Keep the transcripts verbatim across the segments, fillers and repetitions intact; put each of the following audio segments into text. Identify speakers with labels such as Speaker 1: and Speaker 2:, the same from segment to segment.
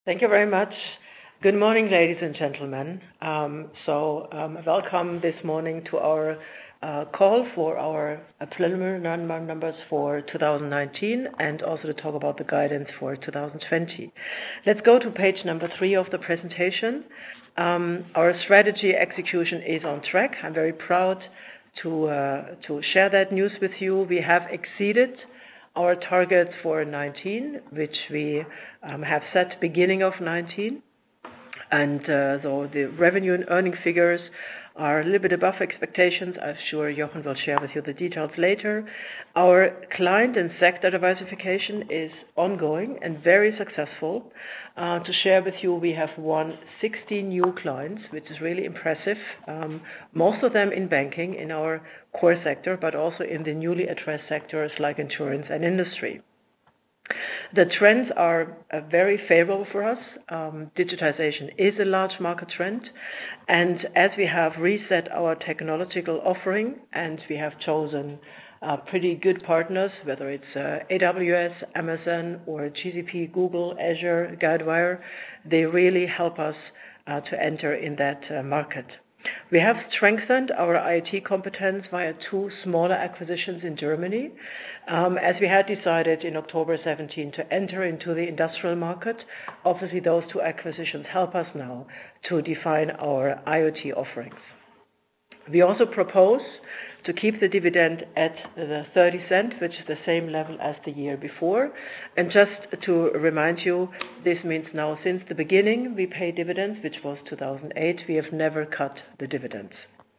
Speaker 1: Thank you very much. Good morning, ladies and gentlemen. Um, so, um, welcome this morning to our uh, call for our uh, preliminary nine-month numbers for two thousand nineteen and also to talk about the guidance for two thousand twenty. Let's go to page number three of the presentation. Um, our strategy execution is on track. I'm very proud to uh, to share that news with you. We have exceeded our targets for nineteen, which we um, have set beginning of nineteen. And uh, so the revenue and earning figures are a little bit above expectations. I'm sure Jochen will share with you the details later. Our client and sector diversification is ongoing and very successful. Uh, to share with you, we have won sixteen new clients, which is really impressive. Um, most of them in banking, in our core sector, but also in the newly addressed sectors like insurance and industry. The trends are uh, very favorable for us. Um, digitization is a large market trend. And as we have reset our technological offering and we have chosen uh, pretty good partners, whether it's uh, A W S, Amazon, or G C P, Google, Azure, Guidewire, they really help us uh, to enter in that uh, market. We have strengthened our I T competence via two smaller acquisitions in Germany, um, as we had decided in October seventeenth to enter into the industrial market. Obviously, those two acquisitions help us now to define our IoT offerings. We also propose to keep the dividend at the thirty cent, which is the same level as the year before. And just to remind you, this means now since the beginning we pay dividends, which was two thousand eight, we have never cut the dividends.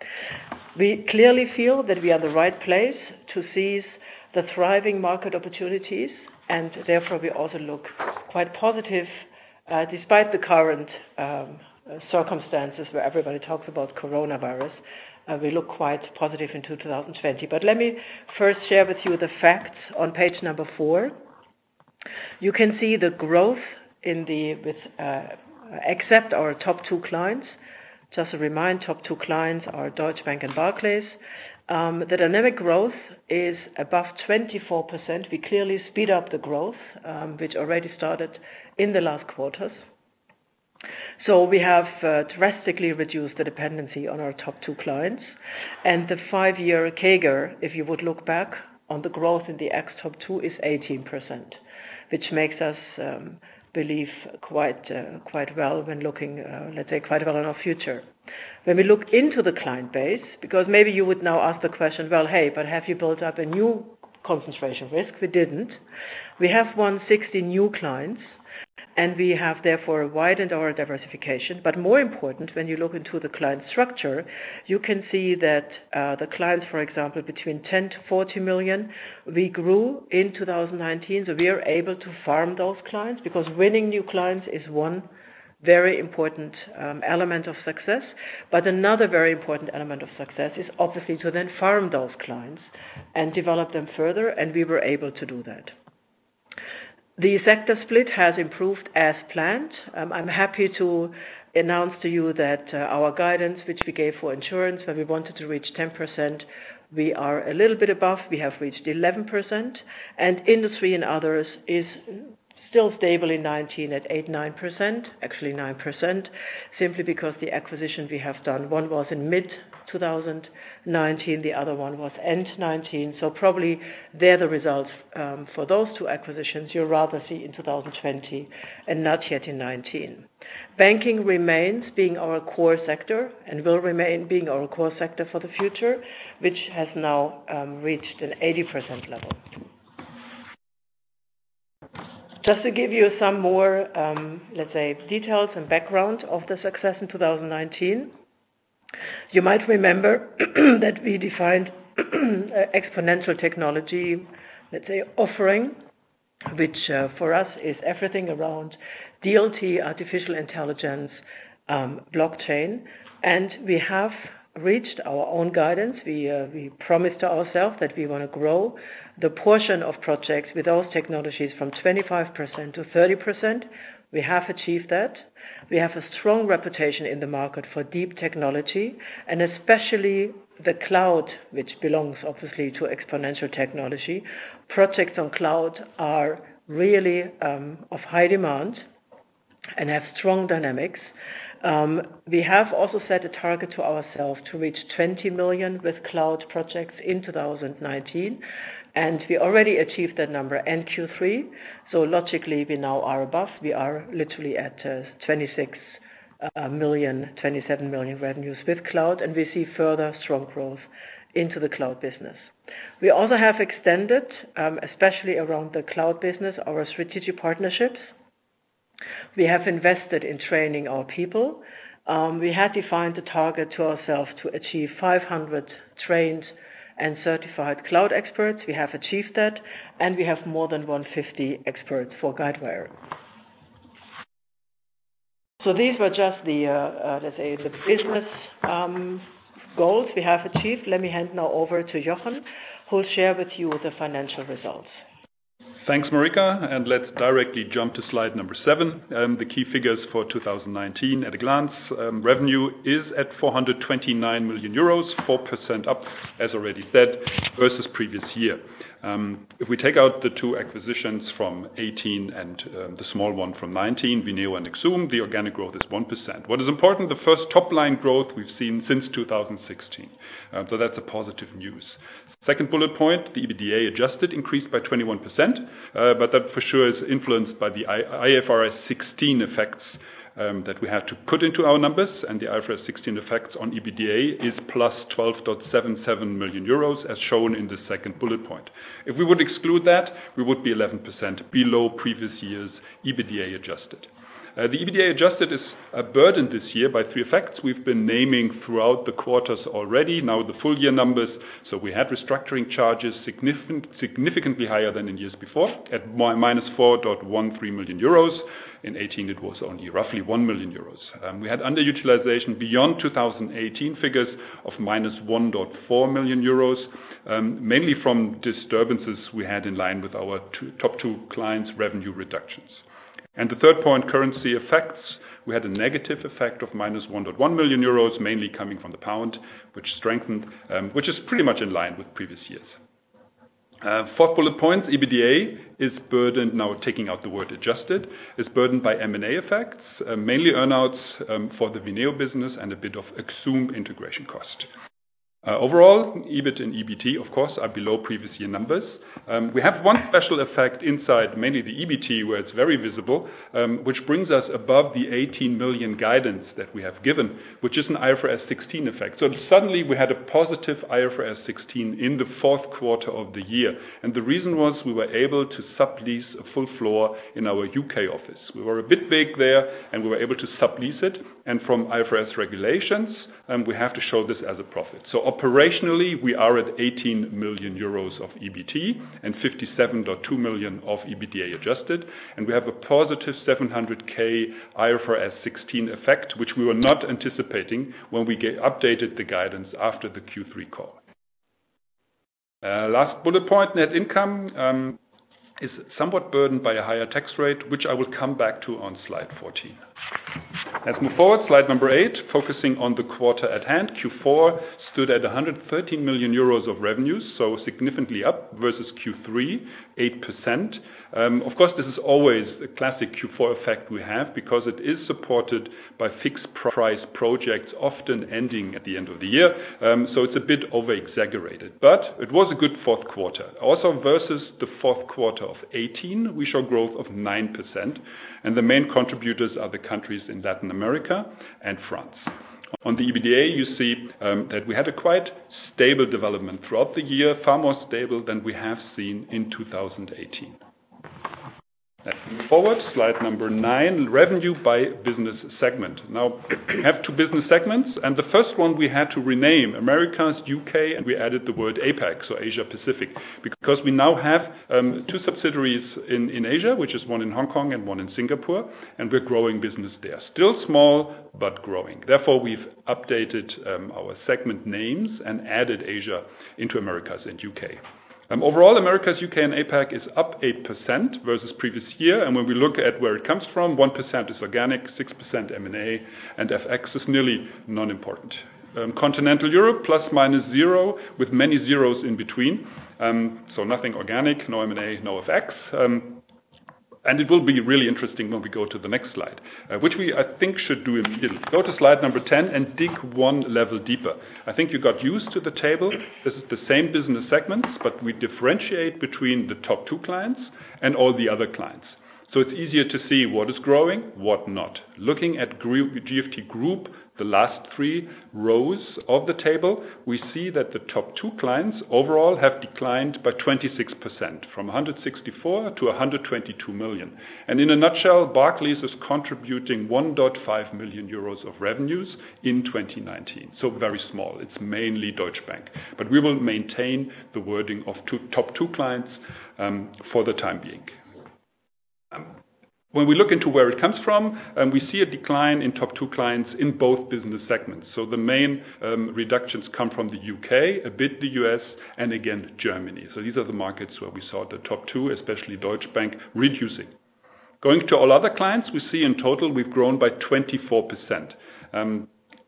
Speaker 1: We clearly feel that we are in the right place to seize the thriving market opportunities, and therefore we also look quite positive uh, despite the current um, circumstances where everybody talks about coronavirus. Uh, we look quite positive into two thousand twenty. But let me first share with you the facts on page number four. You can see the growth in the, with, uh, except our top two clients. Just to remind, top two clients are Deutsche Bank and Barclays. Um, the dynamic growth is above twenty-four percent. We clearly speed up the growth, um, which already started in the last quarters. So we have uh, drastically reduced the dependency on our top two clients. And the five-year C A G R, if you would look back on the growth in the ex-top two, is eighteen percent, which makes us um, believe quite uh, quite well when looking, uh, let's say, quite well in our future. When we look into the client base, because maybe you would now ask the question, well, hey, but have you built up a new concentration risk? We didn't. We have won sixty new clients, and we have therefore widened our diversification. But more important, when you look into the client structure, you can see that uh, the clients, for example, between ten to forty million, we grew in two thousand nineteen, so we are able to farm those clients, because winning new clients is one very important um, element of success. But another very important element of success is obviously to then farm those clients and develop them further, and we were able to do that. The sector split has improved as planned. Um, I'm happy to announce to you that uh, our guidance, which we gave for insurance, where we wanted to reach ten percent, we are a little bit above. We have reached eleven percent. And industry and others is still stable in nineteen at eight to nine percent, actually nine percent, simply because the acquisition we have done, one was in mid two thousand nineteen, the other one was end nineteen, so probably they're the results um, for those two acquisitions you'll rather see in two thousand twenty and not yet in nineteen. Banking remains being our core sector and will remain being our core sector for the future, which has now um, reached an eighty percent level. Just to give you some more, um, let's say, details and background of the success in two thousand nineteen, you might remember that we defined exponential technology, let's say, offering, which uh, for us is everything around D L T, artificial intelligence, um, blockchain, and we have reached our own guidance. We, uh, we promised to ourselves that we want to grow the portion of projects with those technologies from twenty-five percent to thirty percent. We have achieved that. We have a strong reputation in the market for deep technology, and especially the cloud, which belongs obviously to exponential technology. Projects on cloud are really um, of high demand. and have strong dynamics. Um, we have also set a target to ourselves to reach twenty million with cloud projects in two thousand nineteen, and we already achieved that number in Q three. So logically, we now are above. We are literally at uh, twenty-six uh, million, twenty-seven million revenues with cloud, and we see further strong growth into the cloud business. We also have extended, um, especially around the cloud business, our strategic partnerships. We have invested in training our people. Um, we had defined a target to ourselves to achieve five hundred trained and certified cloud experts. We have achieved that, and we have more than one hundred fifty experts for Guidewire. So these were just the, uh, uh, let's say, the business um, goals we have achieved. Let me hand now over to Jochen, who will share with you the financial results.
Speaker 2: Thanks, Marika, and let's directly jump to slide number seven. Um, the key figures for two thousand nineteen at a glance. Um, revenue is at four hundred twenty-nine million euros, four percent up, as already said, versus previous year. Um, if we take out the two acquisitions from eighteen and um, the small one from nineteen, Vineo and Exum, the organic growth is one percent. What is important, the first top-line growth we've seen since two thousand sixteen. Uh, so that's a positive news. Second bullet point, the EBITDA adjusted increased by twenty-one percent, uh, but that for sure is influenced by the I F R S sixteen effects um, that we have to put into our numbers, and the I F R S sixteen effects on EBITDA is plus twelve point seven seven million euros, as shown in the second bullet point. If we would exclude that, we would be eleven percent below previous year's EBITDA adjusted. Uh, the EBITDA adjusted is uh, burdened this year by three effects we've been naming throughout the quarters already, now the full year numbers. So we had restructuring charges significant, significantly higher than in years before at minus four point one three million euros. In eighteen it was only roughly one million euros. Um, we had underutilization beyond two thousand eighteen figures of minus one point four million euros, um, mainly from disturbances we had in line with our two, top two clients' revenue reductions. And the third point, currency effects. We had a negative effect of minus one point one million euros, mainly coming from the pound, which strengthened, um, which is pretty much in line with previous years. Uh, fourth bullet point, EBITDA is burdened, now taking out the word adjusted, is burdened by M and A effects, uh, mainly earnouts um, for the Vineo business and a bit of Exum integration cost. Uh, overall, EBIT and E B T, of course, are below previous year numbers. Um, we have one special effect inside, mainly the E B T, where it's very visible, um, which brings us above the eighteen million guidance that we have given, which is an I F R S sixteen effect. So suddenly we had a positive I F R S sixteen in the fourth quarter of the year. And the reason was we were able to sublease a full floor in our U K office. We were a bit big there, and we were able to sublease it. And from I F R S regulations, um, we have to show this as a profit. So operationally, we are at eighteen million euros of E B T and fifty-seven point two million of EBITDA adjusted. And we have a positive seven hundred K I F R S sixteen effect, which we were not anticipating when we get updated the guidance after the Q three call. Uh, last bullet point, net income um, is somewhat burdened by a higher tax rate, which I will come back to on slide fourteen. Let's move forward. Slide number eight, focusing on the quarter at hand. Q four stood at one hundred thirteen million euros of revenues, so significantly up versus Q three, eight percent. Um, of course, this is always a classic Q four effect we have because it is supported by fixed price projects, often ending at the end of the year. Um, so it's a bit over-exaggerated. But it was a good fourth quarter. Also versus the fourth quarter of eighteen, we show growth of nine percent. And the main contributors are the countries in Latin America and France. On the EBITDA, you see um, that we had a quite stable development throughout the year, far more stable than we have seen in two thousand eighteen. Let's move forward. Slide number nine, revenue by business segment. Now, we have two business segments, and the first one we had to rename Americas, U K, and we added the word APAC, so Asia Pacific, because we now have um, two subsidiaries in, in Asia, which is one in Hong Kong and one in Singapore, and we're growing business there. Still small, but growing. Therefore, we've updated um, our segment names and added Asia into Americas and U K. Um, overall, Americas, U K, and APAC is up eight percent versus previous year. And when we look at where it comes from, one percent is organic, six percent M and A, and F X is nearly non-important. Um, Continental Europe, plus minus zero, with many zeros in between. Um, so nothing organic, no M and A, no F X. Um, and it will be really interesting when we go to the next slide, uh, which we, I think, should do immediately. Go to slide number ten and dig one level deeper. I think you got used to the table. This is the same business segments, but we differentiate between the top two clients and all the other clients. So it's easier to see what is growing, what not. Looking at G F T Group, the last three rows of the table, we see that the top two clients overall have declined by twenty-six percent, from one hundred sixty-four to one hundred twenty-two million. And in a nutshell, Barclays is contributing one point five million euros of revenues in twenty nineteen. So very small. It's mainly Deutsche Bank. But we will maintain the wording of two, top two clients um, for the time being. Um, When we look into where it comes from, um, we see a decline in top two clients in both business segments. So the main um, reductions come from the U K, a bit the U S, and again, Germany. So these are the markets where we saw the top two, especially Deutsche Bank, reducing. Going to all other clients, we see in total we've grown by twenty-four percent. Um,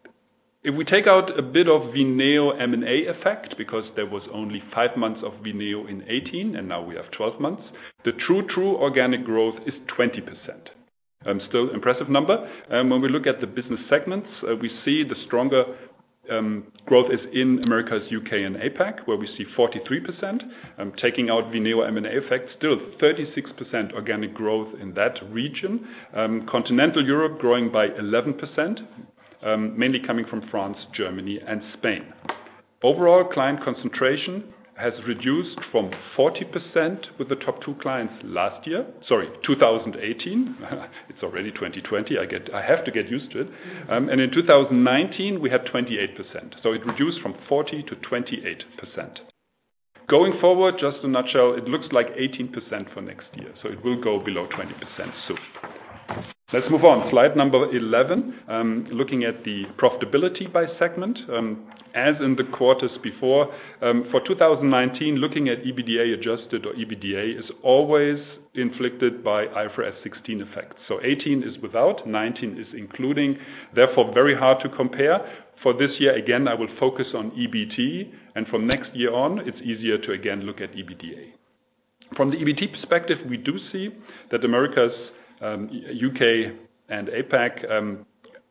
Speaker 2: If we take out a bit of Vineo M and A effect, because there was only five months of Vineo in eighteen, and now we have twelve months, the true, true organic growth is twenty percent. Um, still impressive number. Um, when we look at the business segments, uh, we see the stronger um, growth is in Americas, U K, and APAC, where we see forty-three percent. Um, taking out Vineo M and A effect, still thirty-six percent organic growth in that region. Um, Continental Europe growing by eleven percent. Um, mainly coming from France, Germany, and Spain. Overall, client concentration has reduced from forty percent with the top two clients last year, sorry, two thousand eighteen. It's already twenty twenty. I get, I have to get used to it. Um, and in two thousand nineteen, we had twenty-eight percent. So it reduced from forty to twenty-eight percent. Going forward, just in a nutshell, it looks like eighteen percent for next year. So it will go below twenty percent soon. Let's move on. Slide number eleven, um, looking at the profitability by segment. Um, as in the quarters before, um, for two thousand nineteen, looking at EBITDA adjusted or EBITDA is always inflicted by I F R S sixteen effects. So eighteen is without, nineteen is including, therefore very hard to compare. For this year, again, I will focus on E B T, and from next year on, it's easier to again look at EBITDA. From the E B T perspective, we do see that Americas, Um, U K and APAC um,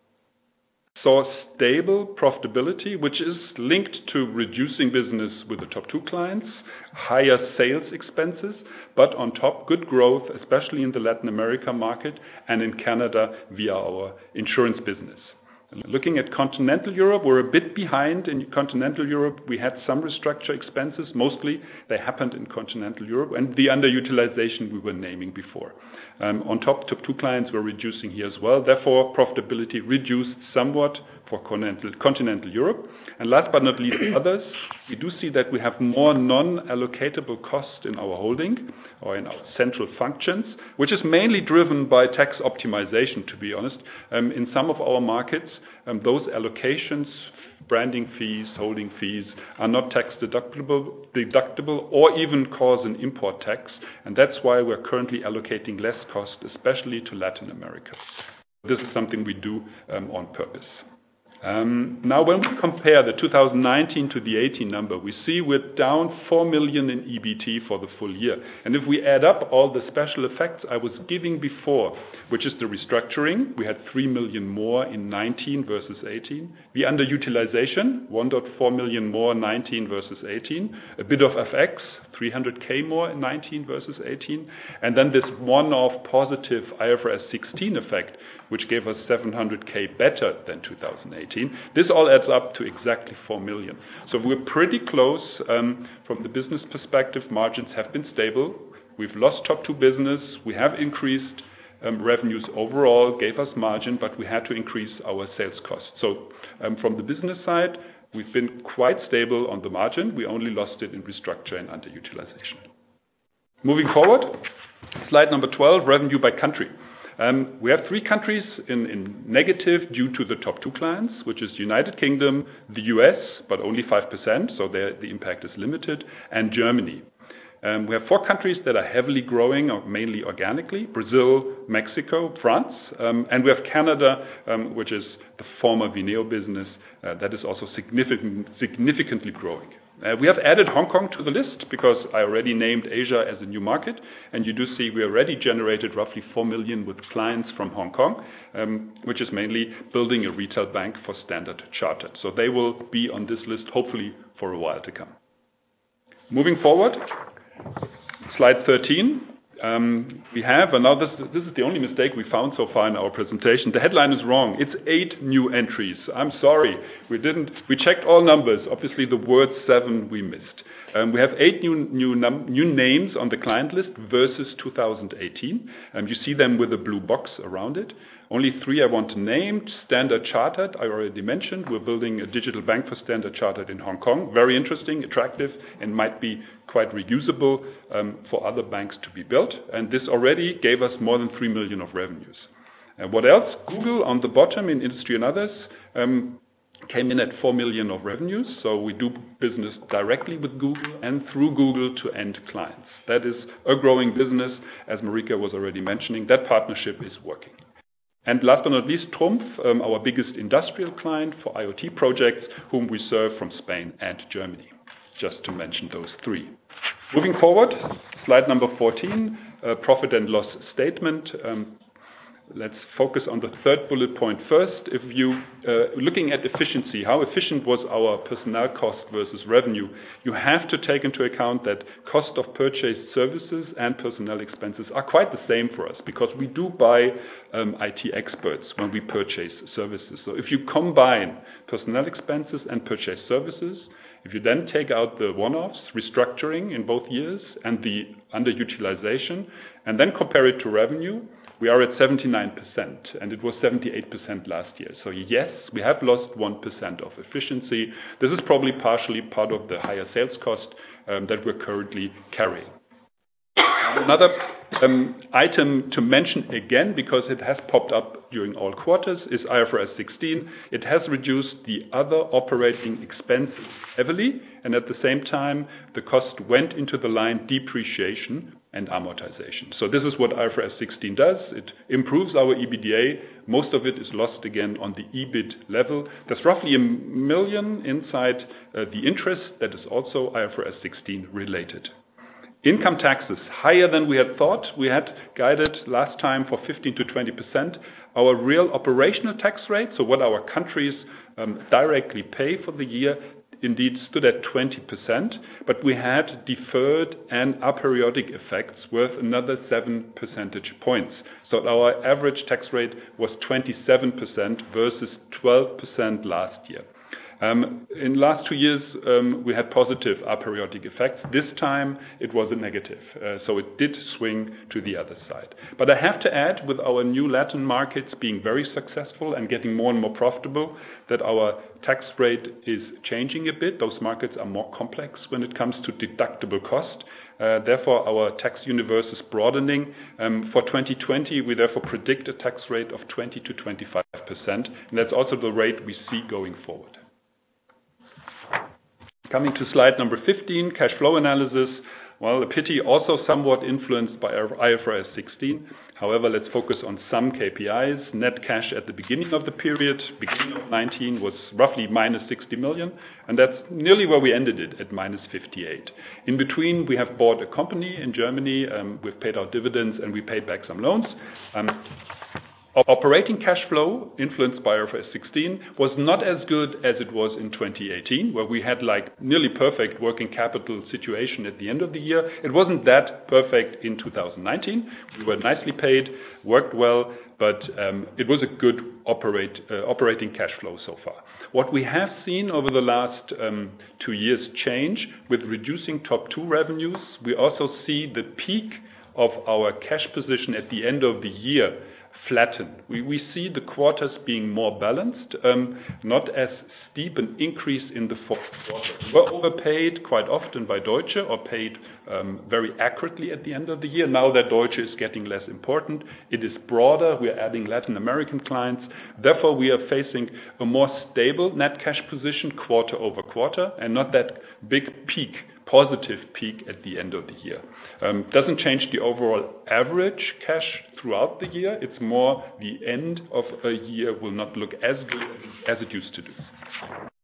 Speaker 2: saw stable profitability, which is linked to reducing business with the top two clients, higher sales expenses, but on top, good growth, especially in the Latin America market and in Canada via our insurance business. Looking at Continental Europe, we're a bit behind. In Continental Europe, we had some restructure expenses. Mostly they happened in Continental Europe, and the underutilization we were naming before. Um, on top, top two clients were reducing here as well. Therefore, profitability reduced somewhat for Continental, Continental Europe. And last but not least, others, we do see that we have more non-allocatable costs in our holding or in our central functions, which is mainly driven by tax optimization, to be honest. Um, in some of our markets, um, those allocations, branding fees, holding fees, are not tax deductible, deductible or even cause an import tax. And that's why we're currently allocating less cost, especially to Latin America. This is something we do um, on purpose. Um, now, when we compare the two thousand nineteen to the eighteen number, we see we're down four million in E B T for the full year. And if we add up all the special effects I was giving before, which is the restructuring, we had three million more in nineteen versus eighteen. The underutilization, one point four million more nineteen versus eighteen. A bit of F X, three hundred K more in nineteen versus eighteen. And then this one-off positive I F R S sixteen effect, which gave us seven hundred K better than two thousand eighteen. This all adds up to exactly four million. So we're pretty close um, from the business perspective. Margins have been stable. We've lost top two business. We have increased um, revenues overall, gave us margin, but we had to increase our sales costs. So um, from the business side, we've been quite stable on the margin. We only lost it in restructure and underutilization. Moving forward, slide number twelve, revenue by country. Um, we have three countries in, in negative due to the top two clients, which is United Kingdom, the U S, but only five percent, so there, the impact is limited, and Germany. Um, we have four countries that are heavily growing, or mainly organically: Brazil, Mexico, France, um, and we have Canada, um, which is the former Vineo business, uh, that is also significant, significantly growing. Uh, we have added Hong Kong to the list because I already named Asia as a new market, and you do see we already generated roughly four million with clients from Hong Kong, um, which is mainly building a retail bank for Standard Chartered. So they will be on this list hopefully for a while to come. Moving forward, slide thirteen. Um, we have, and now this, this is the only mistake we found so far in our presentation. The headline is wrong. It's eight new entries. I'm sorry. We didn't, we checked all numbers. Obviously the word seven we missed. Um, we have eight new, new, num, new names on the client list versus two thousand eighteen. Um, you see them with a blue box around it. Only three I want to name. Standard Chartered, I already mentioned. We're building a digital bank for Standard Chartered in Hong Kong. Very interesting, attractive, and might be quite reusable um, for other banks to be built. And this already gave us more than three million of revenues. And what else? Google on the bottom in industry and others um, came in at four million of revenues. So we do business directly with Google and through Google to end clients. That is a growing business, as Marika was already mentioning. That partnership is working. And last but not least, Trumpf, um, our biggest industrial client for IoT projects, whom we serve from Spain and Germany, just to mention those three. Moving forward, slide number fourteen, uh, profit and loss statement. Um, let's focus on the third bullet point first. If you, uh, looking at efficiency, how efficient was our personnel cost versus revenue, you have to take into account that cost of purchased services and personnel expenses are quite the same for us because we do buy um, I T experts when we purchase services. So if you combine personnel expenses and purchase services, if you then take out the one-offs, restructuring in both years, and the underutilization, and then compare it to revenue, we are at seventy-nine percent, and it was seventy-eight percent last year. So yes, we have lost one percent of efficiency. This is probably partially part of the higher sales cost um, that we're currently carrying. Another um, item to mention again, because it has popped up during all quarters, is I F R S sixteen. It has reduced the other operating expenses heavily, and at the same time, the cost went into the line depreciation and amortization. So this is what I F R S sixteen does. It improves our E B D A. Most of it is lost again on the E B I T level. There's roughly a million inside uh, the interest that is also I F R S sixteen related. Income taxes, higher than we had thought. We had guided last time for fifteen to twenty percent. Our real operational tax rate, so what our countries um, directly pay for the year, indeed stood at twenty percent, but we had deferred and aperiodic effects worth another seven percentage points. So our average tax rate was twenty-seven percent versus twelve percent last year. Um, in the last two years, um, we had positive aperiodic effects. This time, it was a negative. Uh, so it did swing to the other side. But I have to add, with our new Latin markets being very successful and getting more and more profitable, that our tax rate is changing a bit. Those markets are more complex when it comes to deductible cost. Uh, therefore, our tax universe is broadening. Um, for twenty twenty, we therefore predict a tax rate of twenty to twenty-five percent. And that's also the rate we see going forward. Coming to slide number fifteen, cash flow analysis. Well, a pity, also somewhat influenced by I F R S sixteen. However, let's focus on some K P Is. Net cash at the beginning of the period, beginning of nineteen, was roughly minus sixty million, and that's nearly where we ended it, at minus fifty-eight. In between, we have bought a company in Germany, um, we've paid out dividends, and we paid back some loans. Um, Operating cash flow, influenced by I F R S sixteen, was not as good as it was in twenty eighteen, where we had like nearly perfect working capital situation at the end of the year. It wasn't that perfect in two thousand nineteen. We were nicely paid, worked well, but um, it was a good operate, uh, operating cash flow so far. What we have seen over the last um, two years change with reducing top two revenues. We also see the peak of our cash position at the end of the year flatten. We, we see the quarters being more balanced, um, not as steep an increase in the fourth quarter. We were overpaid quite often by Deutsche, or paid um, very accurately at the end of the year. Now that Deutsche is getting less important, it is broader. We are adding Latin American clients. Therefore, we are facing a more stable net cash position quarter over quarter, and not that big peak, positive peak at the end of the year. Um, doesn't change the overall average cash throughout the year. It's more the end of a year will not look as good as it used to do.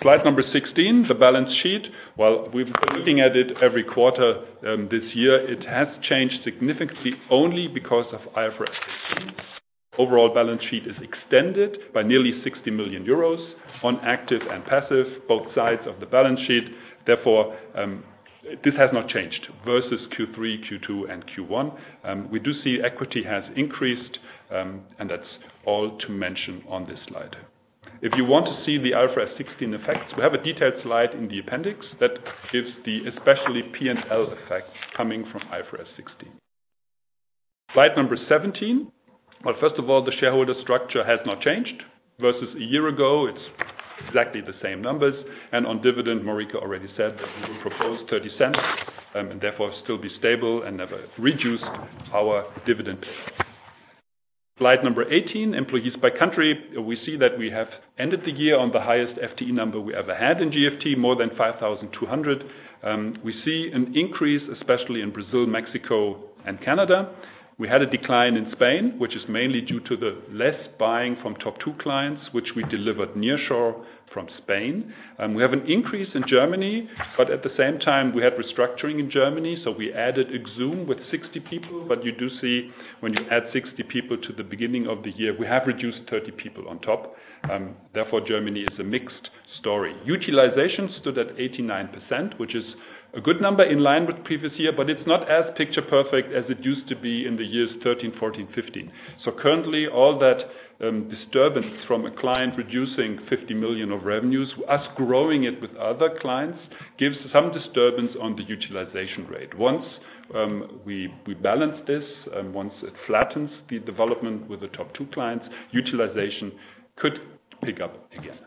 Speaker 2: Slide number sixteen, the balance sheet. Well, we've been looking at it every quarter um, this year. It has changed significantly only because of I F R S sixteen. Overall balance sheet is extended by nearly sixty million euros on active and passive, both sides of the balance sheet. Therefore, um, this has not changed versus Q three, Q two, and Q one. Um, we do see equity has increased, um, and that's all to mention on this slide. If you want to see the I F R S sixteen effects, we have a detailed slide in the appendix that gives the especially P and L effects coming from I F R S sixteen. Slide number seventeen. Well, first of all, the shareholder structure has not changed versus a year ago. It's exactly the same numbers. And on dividend, Marika already said that we will propose thirty cents um, and therefore still be stable and never reduce our dividend pay. Slide number eighteen, employees by country. We see that we have ended the year on the highest F T E number we ever had in G F T, more than five thousand two hundred. Um, we see an increase, especially in Brazil, Mexico, and Canada. We had a decline in Spain, which is mainly due to the less buying from top two clients, which we delivered nearshore from Spain. Um, we have an increase in Germany, but at the same time we had restructuring in Germany, so we added Exum with sixty people, but you do see when you add sixty people to the beginning of the year, we have reduced thirty people on top. Um, therefore, Germany is a mixed story. Utilization stood at eighty-nine percent, which is a good number in line with previous year, but it's not as picture perfect as it used to be in the years thirteen, fourteen, fifteen. So currently all that um, disturbance from a client reducing fifty million of revenues, us growing it with other clients, gives some disturbance on the utilization rate. Once um, we, we balance this, um, once it flattens the development with the top two clients, utilization could pick up again.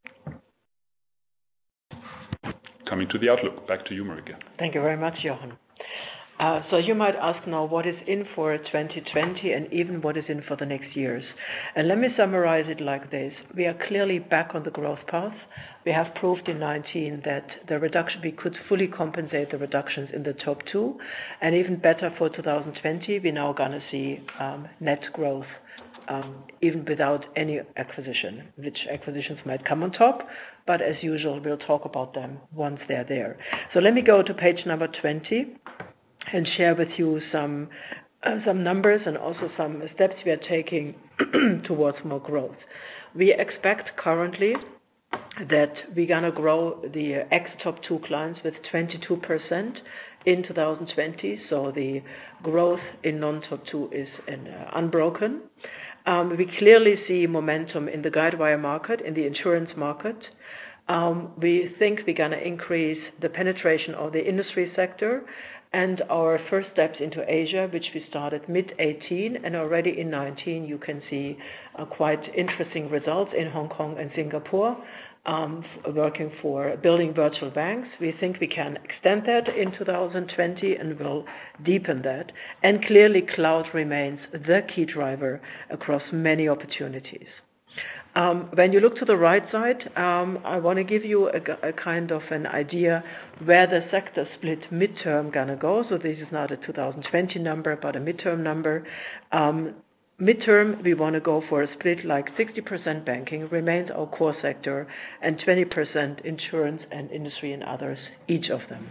Speaker 2: Coming to the outlook. Back to you, Marika.
Speaker 1: Thank you very much, Jochen. Uh, so you might ask now what is in for twenty twenty and even what is in for the next years. And let me summarize it like this. We are clearly back on the growth path. We have proved in nineteen that the reduction, we could fully compensate the reductions in the top two. And even better for two thousand twenty, we're now going to see um, net growth. Um, even without any acquisition, which acquisitions might come on top, but as usual, we'll talk about them once they're there. So let me go to page number twenty and share with you some uh, some numbers and also some steps we are taking towards more growth. We expect currently that we're going to grow the ex-top two clients with twenty-two percent in two thousand twenty, so the growth in non-top two is in, uh, unbroken. Um, we clearly see momentum in the Guidewire market, in the insurance market. Um, we think we're going to increase the penetration of the industry sector and our first steps into Asia, which we started mid eighteen, and already in nineteen you can see uh, quite interesting results in Hong Kong and Singapore. Um, working for building virtual banks. We think we can extend that in two thousand twenty and will deepen that. And clearly cloud remains the key driver across many opportunities. Um, when you look to the right side, um, I want to give you a, a kind of an idea where the sector split midterm gonna go. So this is not a two thousand twenty number, but a midterm number. Um, Midterm, we want to go for a split like sixty percent banking remains our core sector and twenty percent insurance and industry and others, each of them.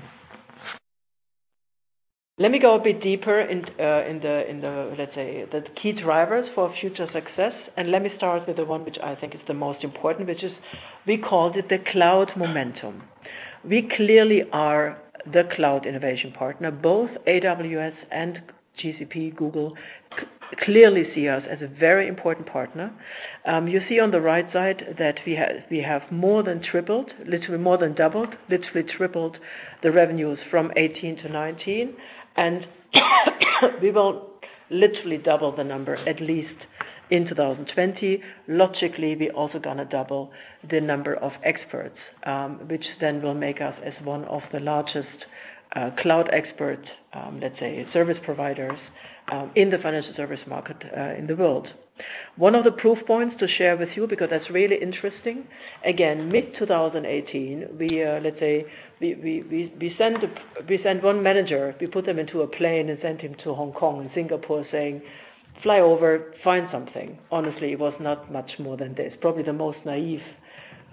Speaker 1: Let me go a bit deeper in, uh, in the, in the, let's say, the key drivers for future success. And let me start with the one which I think is the most important, which is, we called it the cloud momentum. We clearly are the cloud innovation partner. Both A W S and G C P, Google, clearly see us as a very important partner. Um, you see on the right side that we have we have more than tripled, literally more than doubled, literally tripled the revenues from eighteen to nineteen, and we will literally double the number at least in two thousand twenty. Logically, we're also going to double the number of experts, um, which then will make us as one of the largest uh, cloud expert, um, let's say, service providers Um, in the financial service market uh, in the world. One of the proof points to share with you, because that's really interesting, again, mid twenty eighteen, we, uh, let's say, we, we, we, we, sent a, we sent one manager, we put him into a plane and sent him to Hong Kong and Singapore saying, fly over, find something. Honestly, it was not much more than this. Probably the most naive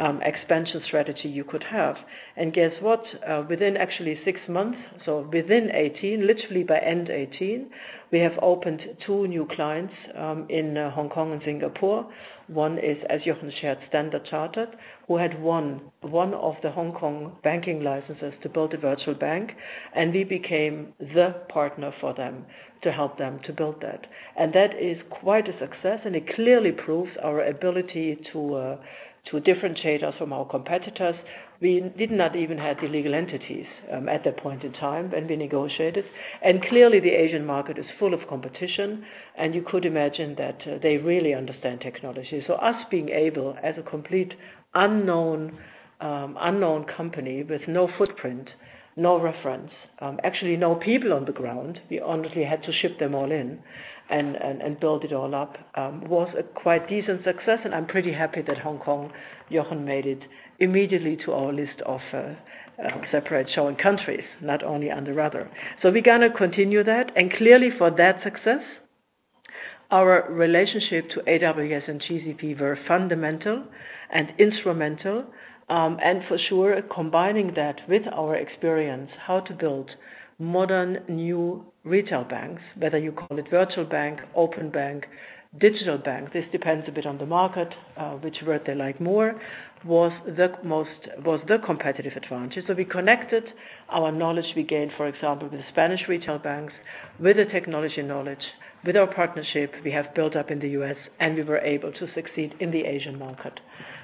Speaker 1: um, expansion strategy you could have. And guess what? Uh, within actually six months, so within eighteen, literally by end eighteen, we have opened two new clients um, in uh, Hong Kong and Singapore. One is, as Jochen shared, Standard Chartered, who had won one of the Hong Kong banking licenses to build a virtual bank, and we became the partner for them to help them to build that. And that is quite a success, and it clearly proves our ability to uh, to differentiate us from our competitors. We did not even have the legal entities um, at that point in time when we negotiated. And clearly the Asian market is full of competition, and you could imagine that uh, they really understand technology. So us being able, as a complete unknown, um, unknown company with no footprint, no reference, um, actually no people on the ground, we honestly had to ship them all in and, and, and build it all up, um, was a quite decent success, and I'm pretty happy that Hong Kong, Jochen made it immediately to our list of uh, uh, separate showing countries, not only under other. So we're going to continue that, and clearly for that success, our relationship to A W S and G C P were fundamental and instrumental, um, and for sure combining that with our experience how to build modern new retail banks, whether you call it virtual bank, open bank, digital bank, this depends a bit on the market, uh, which word they like more, was the most was the competitive advantage. So we connected our knowledge we gained, for example, with the Spanish retail banks, with the technology knowledge, with our partnership we have built up in the U S, and we were able to succeed in the Asian market.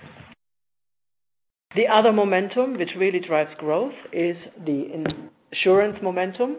Speaker 1: The other momentum which really drives growth is the insurance momentum,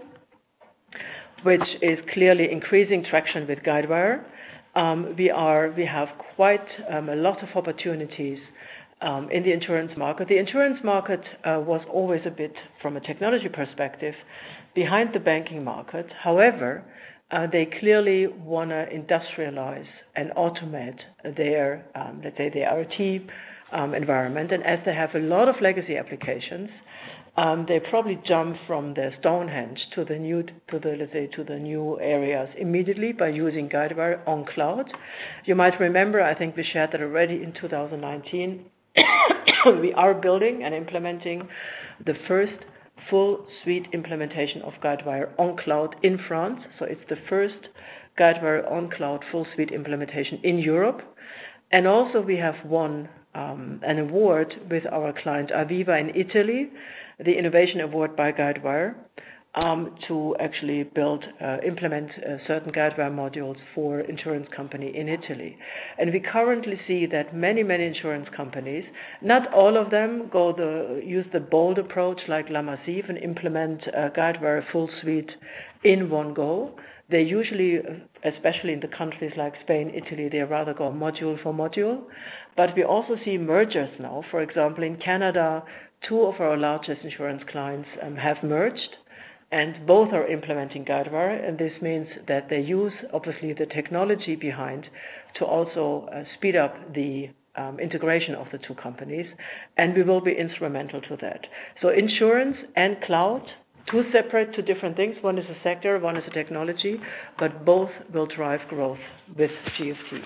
Speaker 1: which is clearly increasing traction with Guidewire. Um, we are we have quite um, a lot of opportunities um, in the insurance market. The insurance market uh, was always a bit, from a technology perspective, behind the banking market. However, uh, they clearly want to industrialize and automate their, um, let's say, their I T um, environment. And as they have a lot of legacy applications, Um, they probably jump from the Stonehenge to the new, to the let's say, to the new areas immediately by using Guidewire on cloud. You might remember, I think we shared that already in two thousand nineteen. We are building and implementing the first full suite implementation of Guidewire on cloud in France. So it's the first Guidewire on cloud full suite implementation in Europe. And also we have won um, an award with our client Aviva in Italy, the Innovation Award by Guidewire, um, to actually build, uh, implement uh, certain Guidewire modules for insurance company in Italy. And we currently see that many, many insurance companies, not all of them go the, use the bold approach like La Massif and implement uh, Guidewire full suite in one go. They usually, especially in the countries like Spain, Italy, they rather go module for module. But we also see mergers now. For example, in Canada, two of our largest insurance clients um, have merged, and both are implementing Guidewire, and this means that they use, obviously, the technology behind to also uh, speed up the um, integration of the two companies, and we will be instrumental to that. So insurance and cloud, two separate, two different things. One is a sector, one is a technology, but both will drive growth with G F T.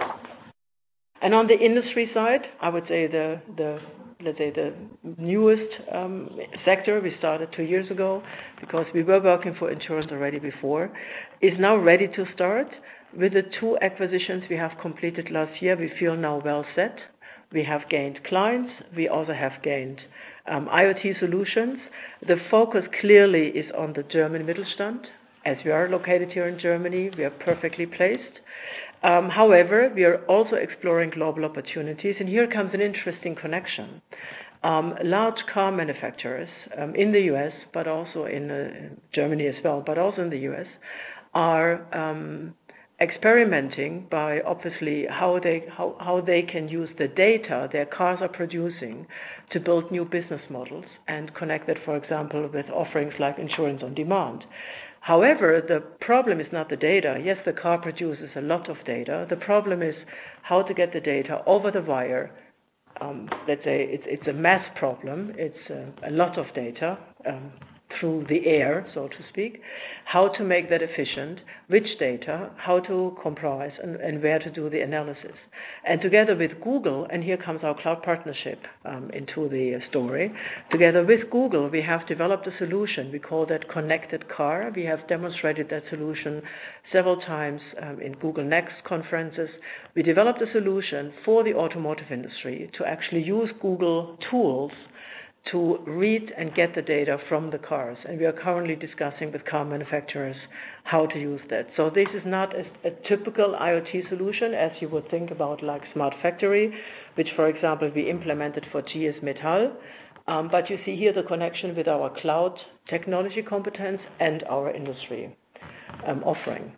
Speaker 1: And on the industry side, I would say the the let's say the newest um, sector we started two years ago, because we were working for insurance already before, is now ready to start. With the two acquisitions we have completed last year, we feel now well set. We have gained clients. We also have gained um, IoT solutions. The focus clearly is on the German Mittelstand. As we are located here in Germany, we are perfectly placed. Um, however, we are also exploring global opportunities, and here comes an interesting connection. Um, large car manufacturers um, in the U S, but also in uh, Germany as well, but also in the U S, are um, experimenting by obviously how they how, how they can use the data their cars are producing to build new business models and connect that, for example, with offerings like insurance on demand. However, the problem is not the data. Yes, the car produces a lot of data. The problem is how to get the data over the wire. Um, let's say it's, it's a mass problem. It's a, a lot of data, um, through the air, so to speak, how to make that efficient, which data, how to comprise, and, and where to do the analysis. And together with Google, and here comes our cloud partnership um, into the story, together with Google, we have developed a solution. We call that Connected Car. We have demonstrated that solution several times um, in Google Next conferences. We developed a solution for the automotive industry to actually use Google tools to read and get the data from the cars. And we are currently discussing with car manufacturers how to use that. So this is not a, a typical IoT solution as you would think about like Smart Factory, which, for example, we implemented for G S Metall. Um, but you see here the connection with our cloud technology competence and our industry um, offering.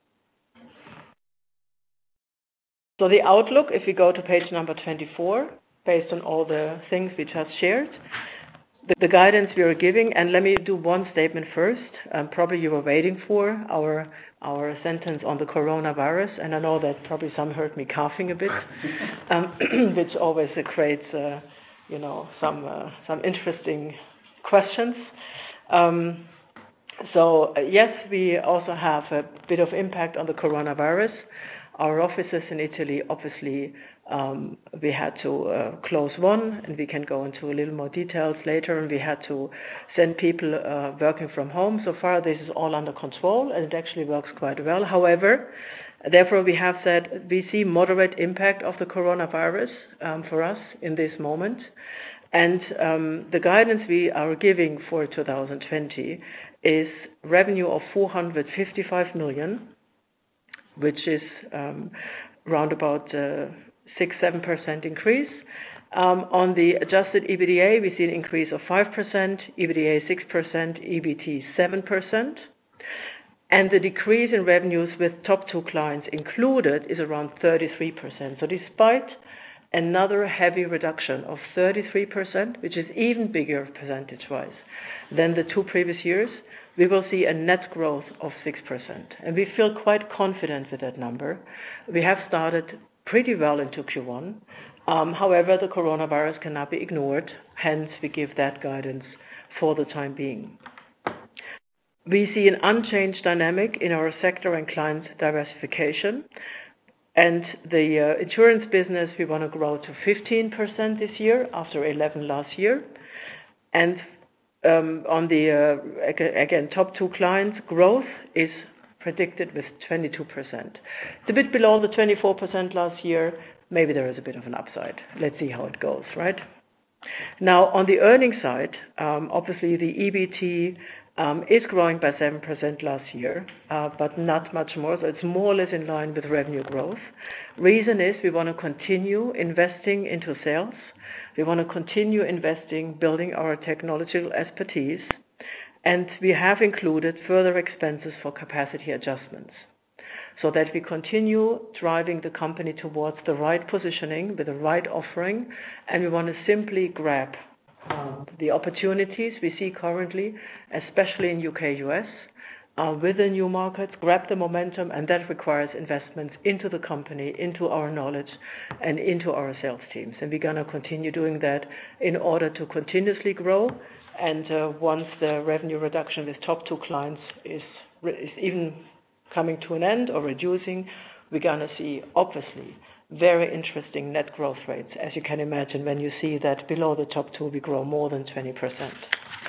Speaker 1: So the outlook, if we go to page number twenty-four, based on all the things we just shared, the, the guidance we are giving, and let me do one statement first. Um, probably you were waiting for our our sentence on the coronavirus, and I know that probably some heard me coughing a bit, um, which always uh, creates, uh, you know, some uh, some interesting questions. Um, so uh, yes, we also have a bit of impact on the coronavirus. Our offices in Italy, obviously, um, we had to uh, close one, and we can go into a little more details later, and we had to send people uh, working from home. So far, this is all under control, and it actually works quite well. However, therefore, we have said we see moderate impact of the coronavirus um, for us in this moment. And um, the guidance we are giving for two thousand twenty is revenue of four hundred fifty-five million, which is um, around about uh, six to seven percent increase. Um, on the adjusted EBITDA, we see an increase of five percent, EBITDA six percent, E B T seven percent. And the decrease in revenues with top two clients included is around thirty-three percent. So despite another heavy reduction of thirty-three percent, which is even bigger percentage-wise than the two previous years, we will see a net growth of six percent. And we feel quite confident with that number. We have started pretty well into Q one. Um, however, the coronavirus cannot be ignored. Hence, we give that guidance for the time being. We see an unchanged dynamic in our sector and client diversification. And the uh, insurance business, we want to grow to fifteen percent this year after eleven last year. And Um, on the, uh, again, top two clients, growth is predicted with twenty-two percent. It's a bit below the twenty-four percent last year. Maybe there is a bit of an upside. Let's see how it goes, right? Now, on the earnings side, um, obviously the E B T um, is growing by seven percent last year, uh, but not much more. So it's more or less in line with revenue growth. Reason is we want to continue investing into sales. We want to continue investing, building our technological expertise, and we have included further expenses for capacity adjustments so that we continue driving the company towards the right positioning with the right offering, and we want to simply grab um, the opportunities we see currently, especially in U K, U S, Uh, with the new markets, grab the momentum, and that requires investments into the company, into our knowledge, and into our sales teams. And we're going to continue doing that in order to continuously grow. And uh, once the revenue reduction with top two clients is, is even coming to an end or reducing, we're going to see, obviously, very interesting net growth rates. As you can imagine, when you see that below the top two, we grow more than twenty percent.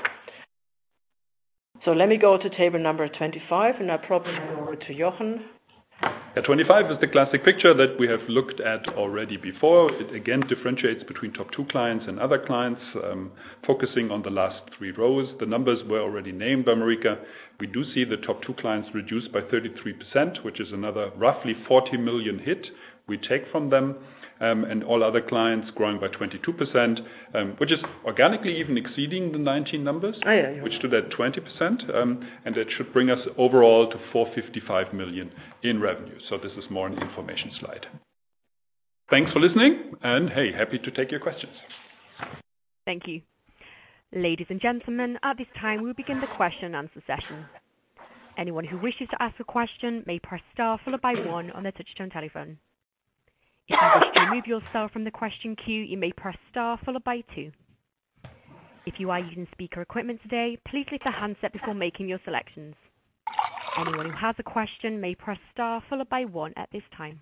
Speaker 1: So let me go to table number twenty-five, and I probably hand over to Jochen.
Speaker 2: Yeah, twenty-five is the classic picture that we have looked at already before. It again differentiates between top two clients and other clients, um, focusing on the last three rows. The numbers were already named by Marika. We do see the top two clients reduced by thirty-three percent, which is another roughly forty million hit we take from them. Um, and all other clients growing by twenty-two percent, um, which is organically even exceeding the nineteen numbers,
Speaker 1: oh, yeah, yeah.
Speaker 2: which stood at twenty percent, um, and that should bring us overall to four hundred fifty-five million in revenue. So this is more an information slide. Thanks for listening, and hey, happy to take your questions.
Speaker 3: Thank you. Ladies and gentlemen, at this time we'll begin the question and answer session. Anyone who wishes to ask a question may press star followed by one on their touch-tone telephone. If you wish to remove yourself from the question queue, you may press star followed by two. If you are using speaker equipment today, please lift the handset before making your selections. Anyone who has a question may press star followed by one at this time.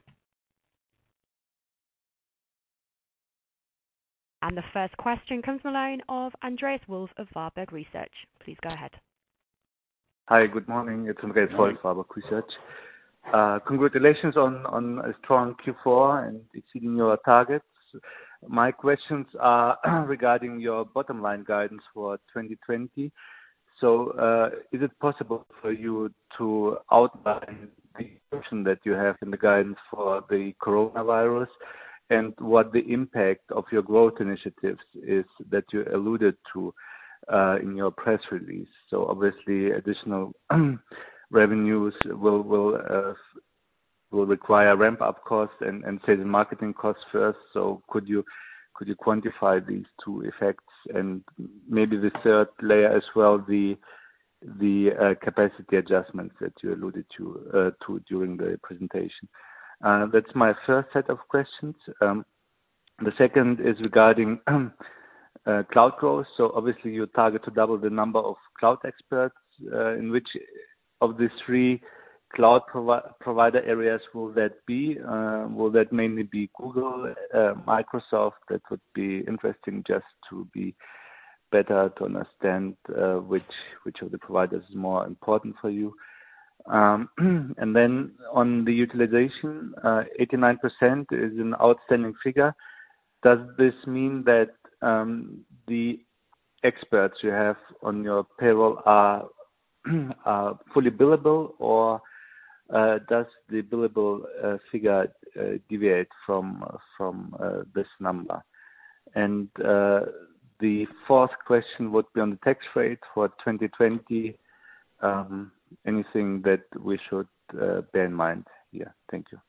Speaker 3: And the first question comes from the line of Andreas Wolf of Warburg Research. Please go ahead.
Speaker 4: Hi, good morning. It's Andreas Wolf, Warburg Research. Uh, congratulations on, on a strong Q four and exceeding your targets. My questions are regarding your bottom line guidance for twenty twenty. So, uh, is it possible for you to outline the assumption that you have in the guidance for the coronavirus and what the impact of your growth initiatives is that you alluded to uh, in your press release? So, obviously, additional revenues will will uh, will require ramp-up costs and, and sales and marketing costs first. So, could you could you quantify these two effects, and maybe the third layer as well, the the uh, capacity adjustments that you alluded to uh, to during the presentation? Uh, that's my first set of questions. Um, the second is regarding uh, cloud growth. So obviously you target to double the number of cloud experts. Uh, in which of the three cloud provi- provider areas will that be? Uh, will that mainly be Google, uh, Microsoft? That would be interesting just to be better to understand uh, which which of the providers is more important for you. Um, and then on the utilization, uh, eighty-nine percent is an outstanding figure. Does this mean that um, the experts you have on your payroll are, are fully billable, or uh, does the billable uh, figure uh, deviate from from uh, this number? And uh, the fourth question would be on the tax rate for twenty twenty. Um, anything that we should uh, bear in mind here? Thank you.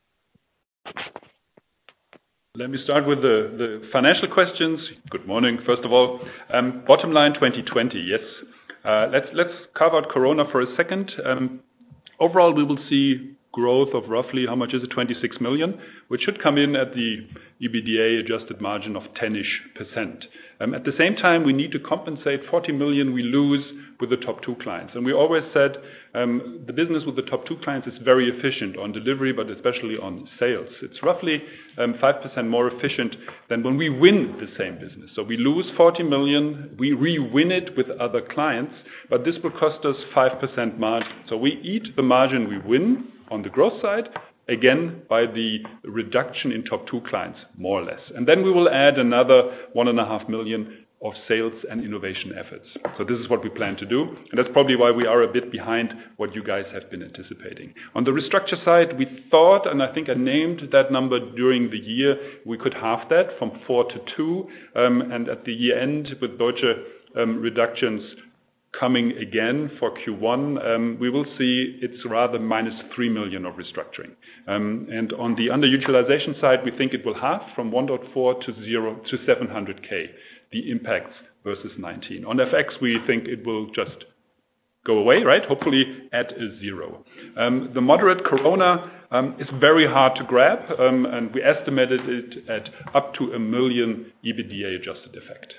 Speaker 2: Let me start with the, the financial questions. Good morning, first of all. Um, bottom line twenty twenty, yes. Uh, let's let's carve out Corona for a second. Um, overall, we will see growth of roughly, how much is it, twenty-six million, which should come in at the E B D A adjusted margin of ten-ish percent. Um, at the same time, we need to compensate forty million we lose with the top two clients. And we always said um, the business with the top two clients is very efficient on delivery, but especially on sales. It's roughly um, five percent more efficient than when we win the same business. So we lose forty million, we re-win it with other clients, but this will cost us five percent margin. So we eat the margin we win on the growth side, again, by the reduction in top two clients, more or less. And then we will add another one and a half million of sales and innovation efforts. So this is what we plan to do. And that's probably why we are a bit behind what you guys have been anticipating. On the restructure side, we thought, and I think I named that number during the year, we could halve that from four to two. Um, and at the year end, with Deutsche um, reductions coming again for Q one, um, we will see it's rather minus three million of restructuring. Um, and on the underutilization side, we think it will halve from one point four to zero to seven hundred K, the impacts versus nineteen. On F X, we think it will just go away, right? Hopefully at a zero. Um, the moderate Corona um, is very hard to grab, um, and we estimated it at up to a million E B D A adjusted effect.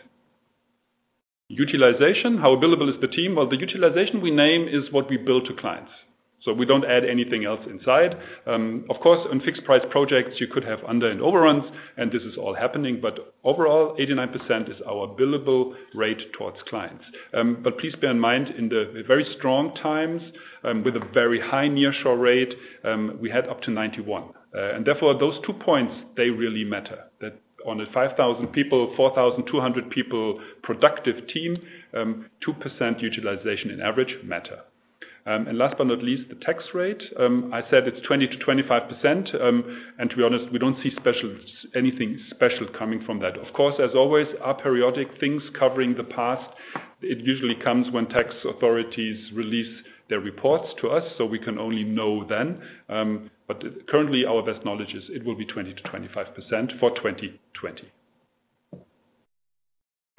Speaker 2: Utilization, how billable is the team? Well, the utilization we name is what we bill to clients. So we don't add anything else inside. Um, of course, on fixed price projects, you could have under and overruns, and this is all happening. But overall, eighty-nine percent is our billable rate towards clients. Um, but please bear in mind, in the very strong times, um, with a very high nearshore rate, um, we had up to ninety-one. Uh, and therefore, those two points, they really matter. That on a five thousand people, four thousand two hundred people productive team, um, two percent utilization in average matter. Um, and last but not least, the tax rate. Um, I said it's twenty to twenty-five percent. Um, and to be honest, we don't see special anything special coming from that. Of course, as always, are periodic things covering the past. It usually comes when tax authorities release their reports to us, so we can only know then. Um, but currently, our best knowledge is it will be twenty to twenty-five percent for twenty twenty.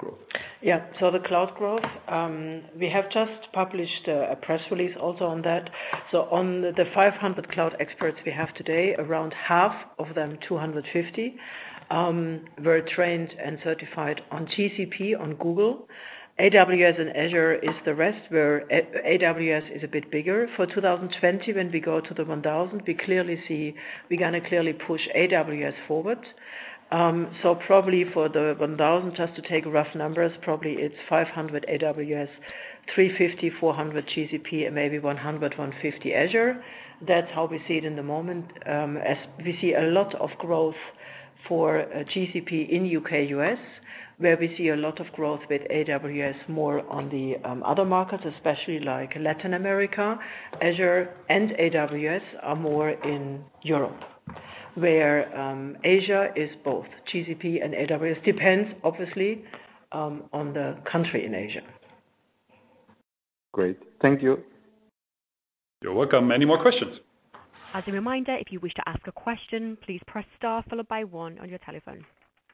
Speaker 2: growth?
Speaker 1: Yeah. So the cloud growth, um, we have just published a, a press release also on that. So on the, the five hundred cloud experts we have today, around half of them, two hundred fifty, um, were trained and certified on G C P, on Google. A W S and Azure is the rest, where A W S is a bit bigger. For two thousand twenty, when we go to the one thousand, we clearly see we're going to clearly push A W S forward. Um, so probably for the one thousand, just to take rough numbers, probably it's five hundred A W S, three fifty, four hundred G C P, and maybe one hundred, one fifty Azure. That's how we see it in the moment. Um, as we see a lot of growth for uh, G C P in U K, U S, where we see a lot of growth with A W S more on the um, other markets, especially like Latin America. Azure and A W S are more in Europe, where um, Asia is both G C P and A W S. Depends, obviously, um, on the country in Asia.
Speaker 4: Great. Thank you.
Speaker 2: You're welcome. Any more questions?
Speaker 3: As a reminder, if you wish to ask a question, please press star followed by one on your telephone.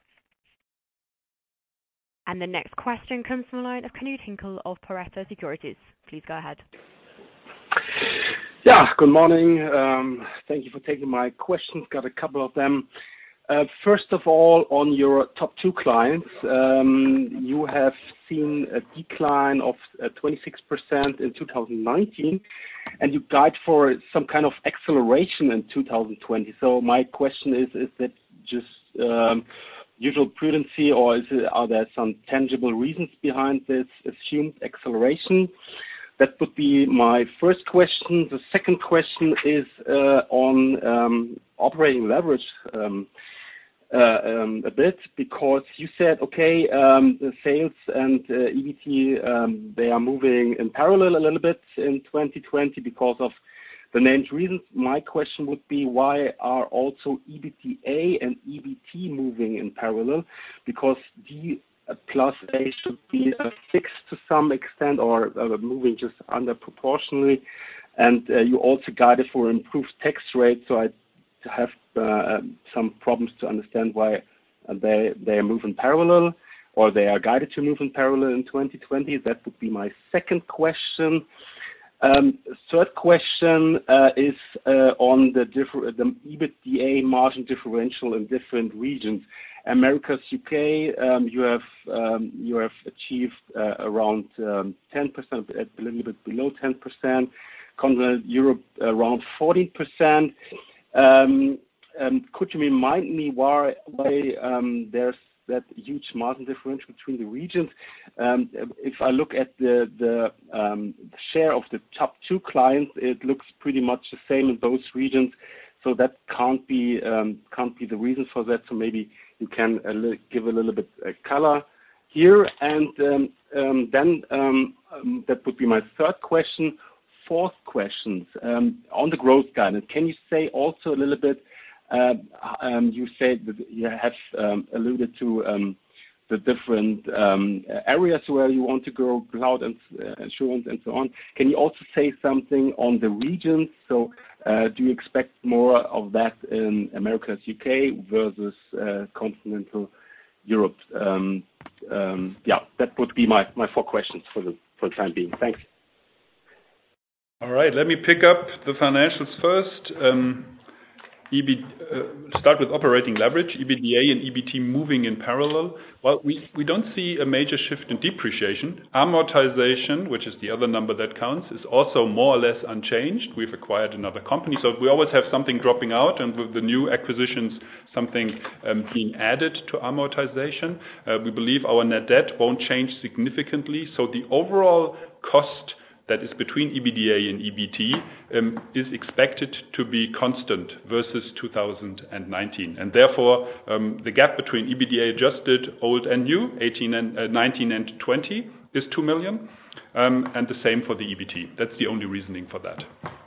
Speaker 3: And the next question comes from the line of Knut Hinkel of Pareto Securities. Please go ahead.
Speaker 5: Yeah, good morning. Um, thank you for taking my questions. Got a couple of them. Uh, first of all, on your top two clients, um, you have seen a decline of uh, twenty-six percent in two thousand nineteen, and you guide for some kind of acceleration in two thousand twenty. So my question is, is that just um, usual prudency, or is it, are there some tangible reasons behind this assumed acceleration? That would be my first question. The second question is uh, on um, operating leverage um, uh, um, a bit, because you said, okay, um, the sales and uh, E B T, um, they are moving in parallel a little bit in twenty twenty because of the named reasons. My question would be, why are also E B T A and E B T moving in parallel? Because D plus A should be uh, fixed to some extent, or uh, moving just under proportionally. And uh, you also guided for improved tax rate, so I have uh, some problems to understand why they they are moving parallel, or they are guided to move in parallel in twenty twenty. That would be my second question. Um, third question uh, is uh, on the, differ- the EBITDA margin differential in different regions. Americas, U K, um, you have um, you have achieved uh, around um, ten percent, a little bit below ten percent. Continental Europe around fourteen percent. Um, um, could you remind me why why um, there's that huge margin differential between the regions? Um, if I look at the the um, share of the top two clients, it looks pretty much the same in both regions. So that can't be um, can't be the reason for that. So maybe you can uh, li- give a little bit uh, color here. And um, um, then um, um, that would be my third question. Fourth question, um, on the growth guidance, can you say also a little bit, uh, um, you said that you have um, alluded to um, the different um, areas where you want to grow, cloud and uh, insurance and so on. Can you also say something on the regions? So uh, do you expect more of that in Americas, U K versus uh, continental Europe? Um, um, yeah, that would be my, my four questions for the, for the time being. Thanks.
Speaker 2: All right, let me pick up the financials first. Um, E B, uh, start with operating leverage, EBITDA and E B T moving in parallel. Well, we, we don't see a major shift in depreciation. Amortization, which is the other number that counts, is also more or less unchanged. We've acquired another company, so we always have something dropping out, and with the new acquisitions, something um, being added to amortization. Uh, we believe our net debt won't change significantly, so the overall cost that is between EBITDA and E B T um, is expected to be constant versus two thousand nineteen. And therefore, um, the gap between EBITDA adjusted, old and new, eighteen and, uh, nineteen and twenty, is two million, um, and the same for the E B T. That's the only reasoning for that.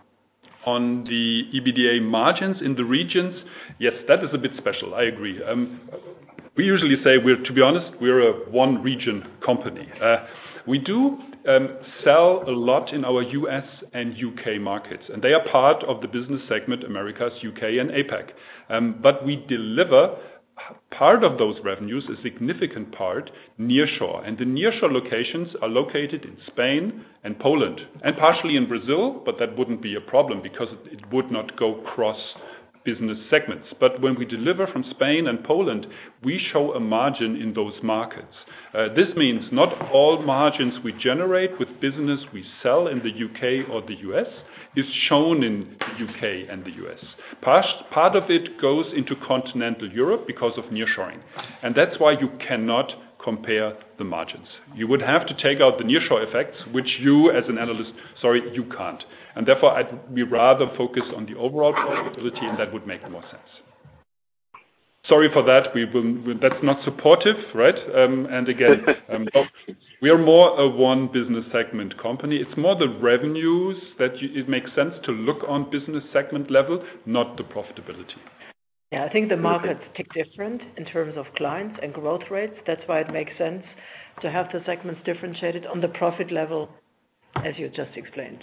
Speaker 2: On the EBITDA margins in the regions, yes, that is a bit special, I agree. Um, we usually say, we're, to be honest, we're a one-region company. Uh, we do Um, sell a lot in our U S and U K markets, and they are part of the business segment Americas, U K, and APAC. Um, but we deliver part of those revenues, a significant part, nearshore. And the nearshore locations are located in Spain and Poland, and partially in Brazil, but that wouldn't be a problem because it would not go cross business segments. But when we deliver from Spain and Poland, we show a margin in those markets. Uh, this means not all margins we generate with business we sell in the U K or the U S is shown in the U K and the U S. Part, part of it goes into continental Europe because of nearshoring. And that's why you cannot compare the margins. You would have to take out the nearshore effects, which you as an analyst, sorry, you can't. And therefore, I'd be rather focused on the overall profitability, and that would make more sense. Sorry for that. We will, that's not supportive, right? Um, and again, um, we are more a one business segment company. It's more the revenues that you, it makes sense to look on business segment level, not the profitability.
Speaker 1: Yeah, I think the markets tick different in terms of clients and growth rates. That's why it makes sense to have the segments differentiated on the profit level, as you just explained.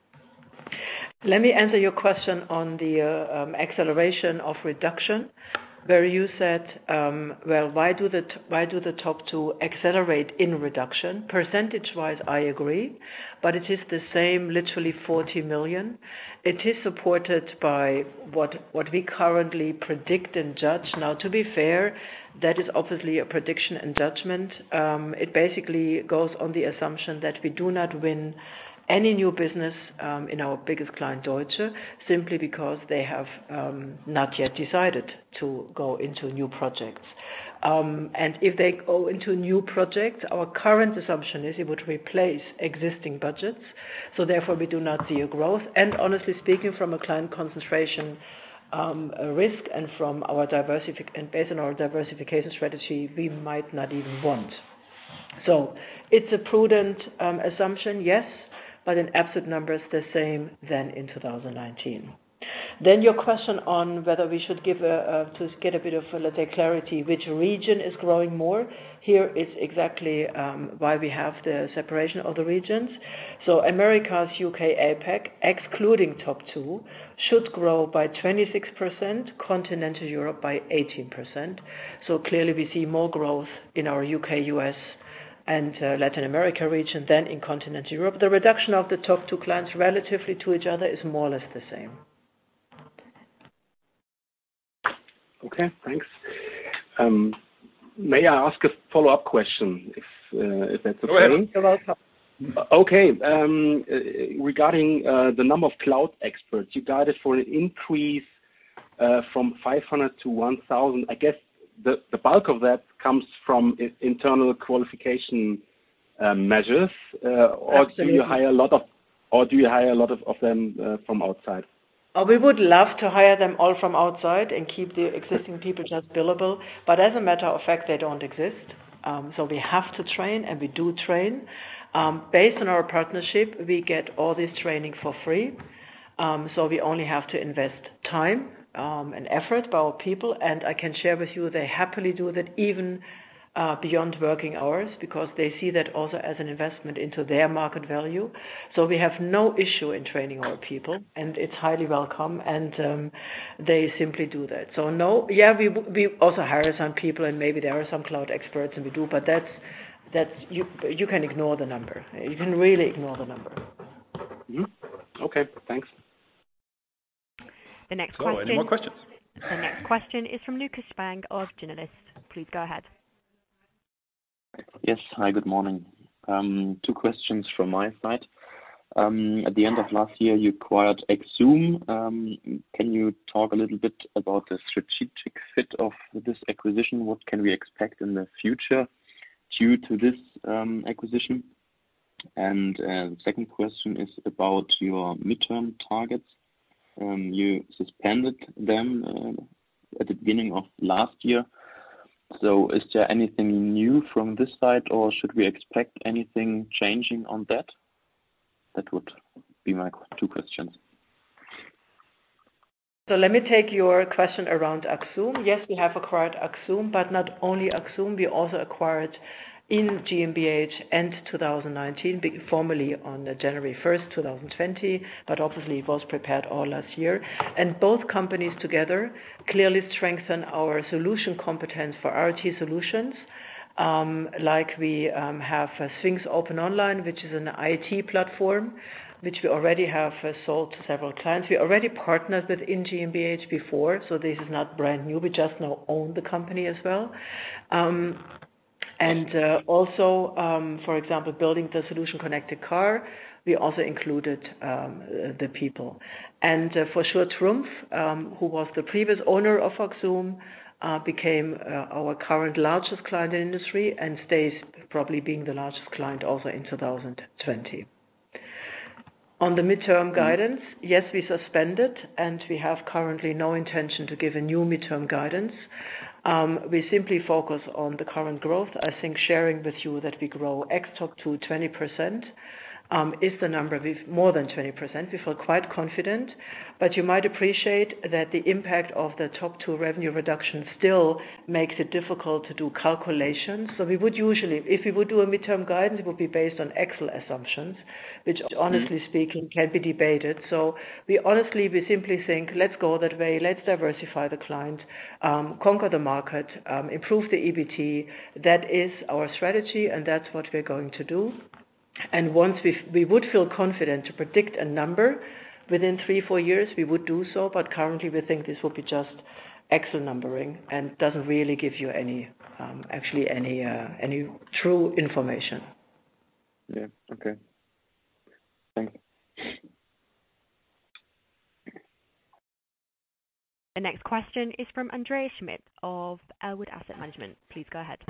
Speaker 1: Let me answer your question on the uh, um, acceleration of reduction, where you said, um, well, why do the t- why do the top two accelerate in reduction? Percentage-wise, I agree, but it is the same, literally forty million. It is supported by what what we currently predict and judge. Now, to be fair, that is obviously a prediction and judgment. Um, it basically goes on the assumption that we do not win any new business um, in our biggest client, Deutsche, simply because they have um, not yet decided to go into new projects. Um, and if they go into new projects, our current assumption is it would replace existing budgets. So therefore, we do not see a growth. And honestly speaking, from a client concentration um, a risk and from our diversific and based on our diversification strategy, we might not even want. So it's a prudent um, assumption, yes, but in absolute numbers the same than in two thousand nineteen. Then your question on whether we should give a, a to get a bit of, a, let's say, clarity, which region is growing more. Here is exactly um, why we have the separation of the regions. So Americas, U K, APAC, excluding top two, should grow by twenty-six percent, continental Europe by eighteen percent. So clearly we see more growth in our U K, U S, and uh, Latin America region than in continental Europe. The reduction of the top two clients relatively to each other is more or less the same.
Speaker 5: Okay, thanks. Um, may I ask a follow-up question, if uh, if that's okay?
Speaker 1: You're welcome.
Speaker 5: Okay. Um, uh, regarding uh, the number of cloud experts, you guided for an increase uh, from five hundred to one thousand. I guess the, the bulk of that comes from I- internal qualification uh, measures, uh, or
Speaker 1: Absolutely.
Speaker 5: do you hire a lot of, or do you hire a lot of, of them uh, from outside?
Speaker 1: Oh, we would love to hire them all from outside and keep the existing people just billable, but as a matter of fact, they don't exist. Um, so we have to train, and we do train. Um, based on our partnership, we get all this training for free. Um, so we only have to invest time um, and effort by our people, and I can share with you they happily do that even uh, beyond working hours, because they see that also as an investment into their market value. So we have no issue in training our people, and it's highly welcome, and um, they simply do that. So no, yeah, we we also hire some people, and maybe there are some cloud experts, and we do, but that's that's you you can ignore the number. You can really ignore the number.
Speaker 5: Mm-hmm. Okay, thanks.
Speaker 3: The next
Speaker 2: So,
Speaker 3: question.
Speaker 2: any more questions?
Speaker 3: The next question is from Lucas Spang of Journalist. Please go ahead.
Speaker 6: Yes. Hi, good morning. Um, Two questions from my side. Um, At the end of last year, you acquired Exum. Um, Can you talk a little bit about the strategic fit of this acquisition? What can we expect in the future due to this um, acquisition? And uh, the second question is about your midterm targets. Um, You suspended them uh, at the beginning of last year. So is there anything new from this side, or should we expect anything changing on that? That would be my two questions.
Speaker 1: So let me take your question around Exum. Yes, we have acquired Exum, but not only Exum, we also acquired in GmbH end two thousand nineteen, formally on January first, two thousand twenty, but obviously it was prepared all last year. And both companies together clearly strengthen our solution competence for I O T solutions. Um, like we um, have uh, Sphinx Open Online, which is an I T platform, which we already have uh, sold to several clients. We already partnered with in GmbH before, so this is not brand new. We just now own the company as well. Um, And uh, also, um, for example, building the solution Connected Car, we also included um, the people. And uh, for sure, Trumpf, um, who was the previous owner of Axum, uh, became uh, our current largest client in the industry and stays probably being the largest client also in two thousand twenty. On the midterm guidance, yes, we suspended, and we have currently no intention to give a new midterm guidance. Um, we simply focus on the current growth. I think sharing with you that we grow ex-top to twenty percent um, is the number, with more than twenty percent. We feel quite confident, but you might appreciate that the impact of the top two revenue reduction still makes it difficult to do calculations. So we would usually, if we would do a midterm guidance, it would be based on Excel assumptions, which honestly speaking can be debated. So we honestly, we simply think, let's go that way, let's diversify the client, um, conquer the market, um, improve the E B T. That is our strategy, and that's what we're going to do. And once we we would feel confident to predict a number within three, four years, we would do so. But currently, we think this would be just Excel numbering and doesn't really give you any, um, actually any uh, any true information.
Speaker 6: Yeah. Okay. Thanks.
Speaker 3: The next question is from Andreas Schmidt of Elwood Asset Management. Please go ahead.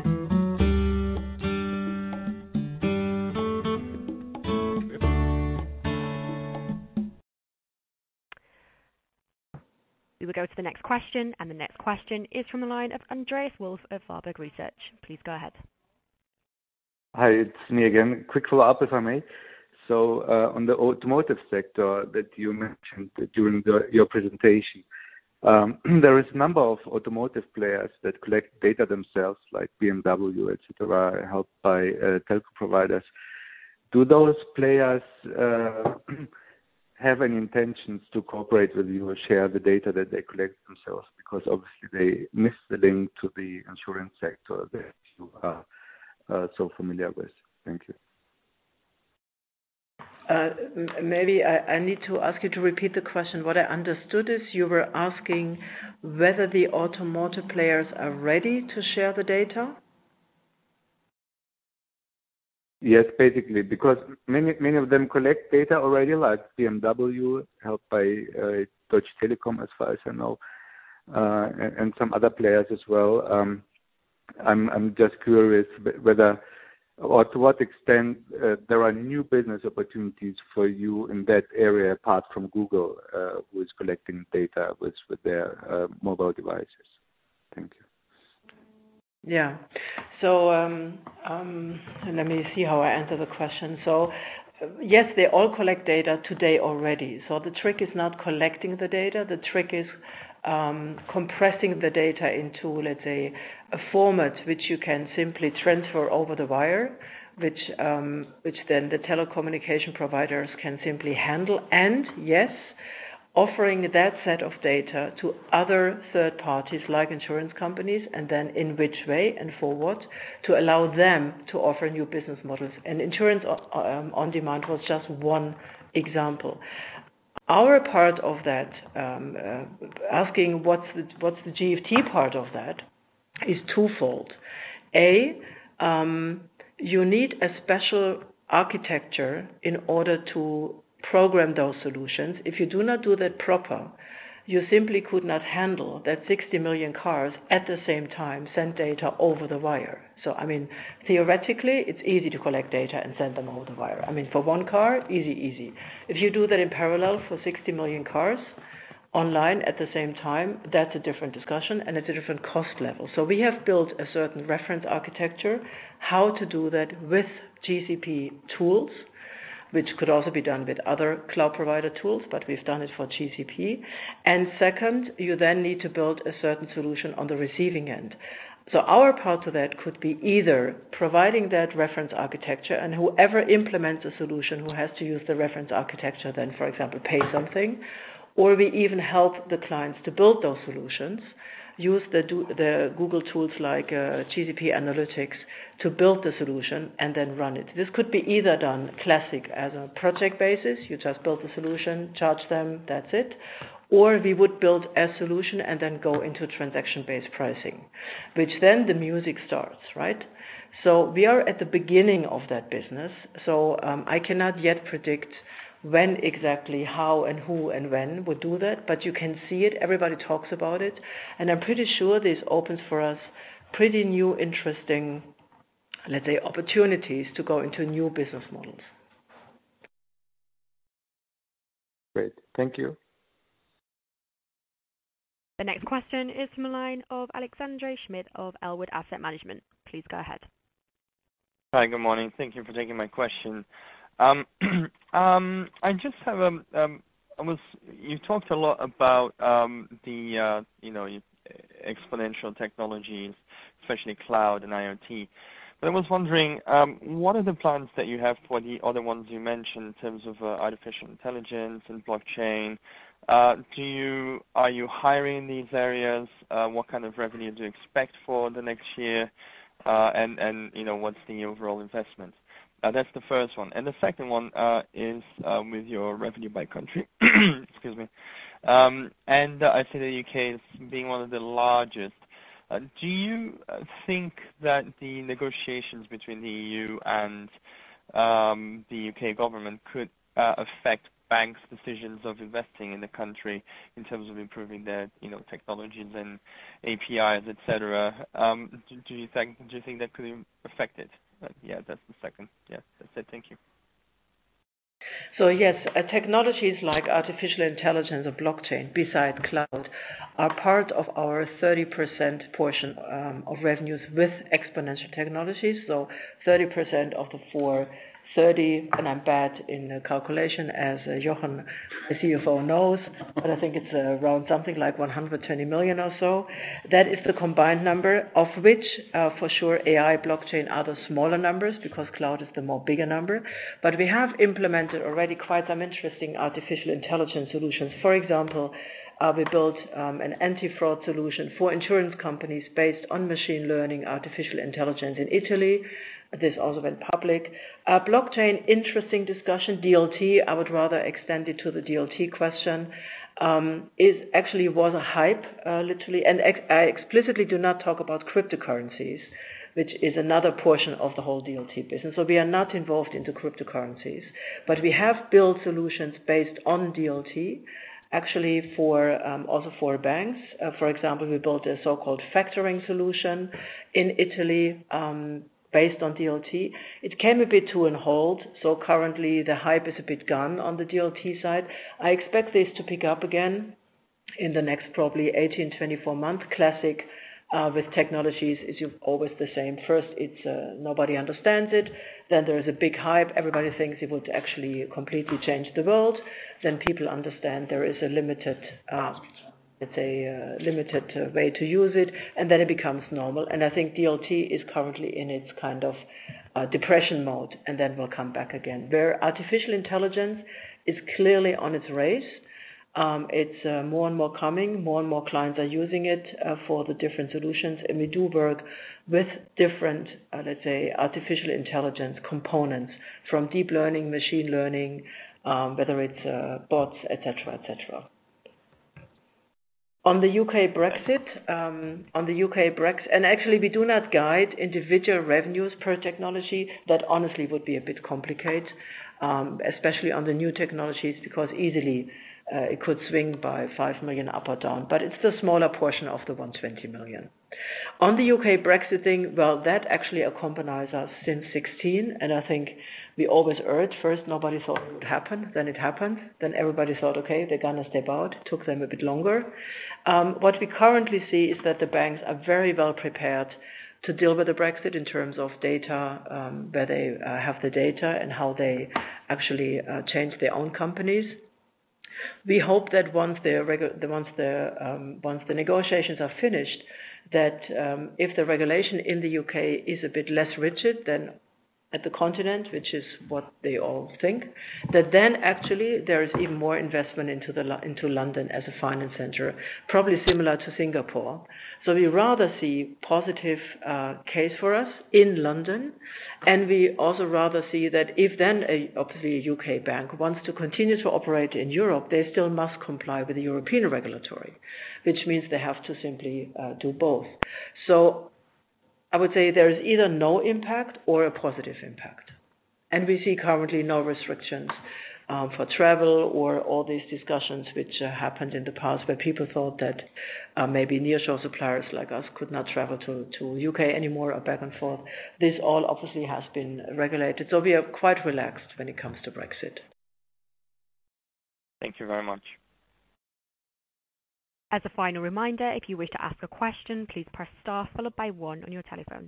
Speaker 3: We will go to the next question, and the next question is from the line of Andreas Wolf of Warburg Research. Please go ahead.
Speaker 4: Hi, it's me again. Quick follow-up, if I may. So uh, on the automotive sector that you mentioned during the, your presentation, um, there is a number of automotive players that collect data themselves, like B M W, et cetera, helped by uh, telco providers. Do those players uh, have any intentions to cooperate with you or share the data that they collect themselves? Because obviously they miss the link to the insurance sector that you are uh, so familiar with. Thank you.
Speaker 1: Uh, maybe I, I need to ask you to repeat the question. What I understood is you were asking whether the automotive players are ready to share the data?
Speaker 4: Yes, basically, because many many of them collect data already, like B M W, helped by uh, Deutsche Telekom, as far as I know, uh, and, and some other players as well. Um, I'm I'm just curious whether, or to what extent, uh, there are new business opportunities for you in that area, apart from Google, uh, who is collecting data with with their uh, mobile devices. Thank you.
Speaker 1: Yeah. So um, um, let me see how I answer the question. So uh, yes, they all collect data today already. So the trick is not collecting the data. The trick is um, compressing the data into, let's say, a format which you can simply transfer over the wire, which um, which then the telecommunication providers can simply handle. And yes, offering that set of data to other third parties like insurance companies, and then in which way and for what, to allow them to offer new business models. And insurance um, on demand was just one example. Our part of that, um, uh, asking what's the, what's the G F T part of that, is twofold. A, um, you need a special architecture in order to program those solutions. If you do not do that proper, you simply could not handle that sixty million cars at the same time send data over the wire. So, I mean, theoretically, it's easy to collect data and send them over the wire. I mean, for one car, easy, easy. If you do that in parallel for sixty million cars online at the same time, that's a different discussion and it's a different cost level. So we have built a certain reference architecture, how to do that with G C P tools, which could also be done with other cloud provider tools, but we've done it for G C P. And second, you then need to build a certain solution on the receiving end. So our part to that could be either providing that reference architecture, and whoever implements a solution who has to use the reference architecture then, for example, pay something, or we even help the clients to build those solutions, use the, the Google tools like uh, G C P Analytics to build the solution and then run it. This could be either done classic as a project basis, you just build the solution, charge them, that's it, or we would build a solution and then go into transaction-based pricing, which then the music starts, right? So we are at the beginning of that business, so um, I cannot yet predict when exactly, how and who and when would do that, but you can see it, everybody talks about it, and I'm pretty sure this opens for us pretty new, interesting, let's say, opportunities to go into new business models.
Speaker 4: Great, thank you.
Speaker 3: The next question is from the line of Alexandre Schmidt of Elwood Asset Management. Please go ahead.
Speaker 7: Hi, good morning. Thank you for taking my question. Um, um, I just have a, um, I was, you talked a lot about um, the, uh, you know, exponential technologies, especially cloud and I O T. But I was wondering, um, what are the plans that you have for the other ones you mentioned in terms of uh, artificial intelligence and blockchain? Uh, do you, are you hiring in these areas? Uh, what kind of revenue do you expect for the next year? Uh, and, and, you know, what's the overall investment? Uh, that's the first one. And the second one uh, is uh, with your revenue by country. Excuse me. Um, and uh, I see the U K is being one of the largest. Uh, do you think that the negotiations between the E U and um, the U K government could uh, affect banks' decisions of investing in the country in terms of improving their, you know, technologies and A P Is, et cetera? Um, do, do you think do you think that could affect it? Uh, yeah, that's the second. Yeah, that's it. Thank you.
Speaker 1: So yes, uh, technologies like artificial intelligence or blockchain, besides cloud, are part of our thirty percent portion um, of revenues with exponential technologies. So thirty percent of the four thirty, and I'm bad in uh, calculation, as uh, Jochen, the C F O, knows, but I think it's uh, around something like one hundred twenty million or so. That is the combined number, of which uh, for sure A I, blockchain are the smaller numbers, because cloud is the more bigger number. But we have implemented already quite some interesting artificial intelligence solutions. For example, Uh, we built um, an anti-fraud solution for insurance companies based on machine learning, artificial intelligence in Italy. This also went public. Uh, blockchain, interesting discussion. D L T, I would rather extend it to the D L T question, um, is actually was a hype, uh, literally. And ex- I explicitly do not talk about cryptocurrencies, which is another portion of the whole D L T business. So we are not involved into cryptocurrencies, but we have built solutions based on D L T. Actually, for um, also for banks. Uh, for example, we built a so-called factoring solution in Italy um, based on D L T. It came a bit to a halt, so currently the hype is a bit gone on the D L T side. I expect this to pick up again in the next probably eighteen, twenty-four months. Classic uh, with technologies is always the same. First, it's uh, nobody understands it. Then there is a big hype. Everybody thinks it would actually completely change the world. Then people understand there is a limited, uh, let's say, uh, limited uh, way to use it, and then it becomes normal. And I think D L T is currently in its kind of uh, depression mode, and then will come back again. Where artificial intelligence is clearly on its race. Um, it's uh, more and more coming, more and more clients are using it uh, for the different solutions, and we do work with different, uh, let's say, artificial intelligence components, from deep learning, machine learning, um, whether it's uh, bots, et cetera, et cetera. On the U K Brexit, um, on the U K Brexit, and actually we do not guide individual revenues per technology. That honestly would be a bit complicated, um, especially on the new technologies, because easily Uh, it could swing by five million up or down, but it's the smaller portion of the one hundred twenty million. On the U K Brexit thing, well, that actually accompanies us since sixteen, and I think we always erred. First, nobody thought it would happen, then it happened, then everybody thought, okay, they're going to step out. It took them a bit longer. Um, what we currently see is that the banks are very well prepared to deal with the Brexit in terms of data, um, where they uh, have the data and how they actually uh, change their own companies. We hope that once the, regu- the once the um, once the negotiations are finished, that um, if the regulation in the U K is a bit less rigid than at the continent, which is what they all think, that then actually there is even more investment into the into London as a finance center, probably similar to Singapore. So we rather see positive uh, case for us in London, and we also rather see that if then a, obviously a U K bank wants to continue to operate in Europe, they still must comply with the European regulatory, which means they have to simply uh, do both. So I would say there is either no impact or a positive impact. And we see currently no restrictions um, for travel or all these discussions which uh, happened in the past where people thought that uh, maybe nearshore suppliers like us could not travel to, to U K anymore or back and forth. This all obviously has been regulated. So we are quite relaxed when it comes to Brexit.
Speaker 7: Thank you very much.
Speaker 3: As a final reminder, if you wish to ask a question, please press star followed by one on your telephone.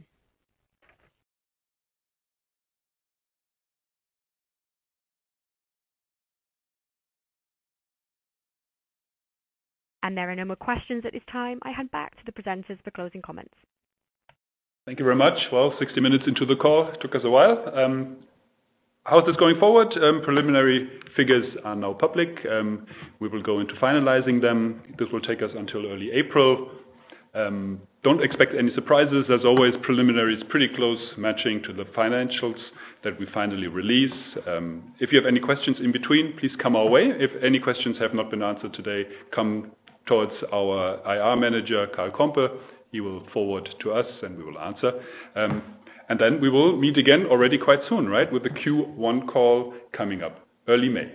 Speaker 3: And there are no more questions at this time. I hand back to the presenters for closing comments.
Speaker 2: Thank you very much. Well, sixty minutes into the call. It took us a while. Um, How's this going forward? Um, preliminary figures are now public. Um, we will go into finalizing them. This will take us until early April. Um, don't expect any surprises. As always, preliminary is pretty close matching to the financials that we finally release. Um, if you have any questions in between, please come our way. If any questions have not been answered today, come towards our I R manager, Karl Kompe. He will forward to us and we will answer. Um, And then we will meet again already quite soon, right, with the Q one call coming up early May.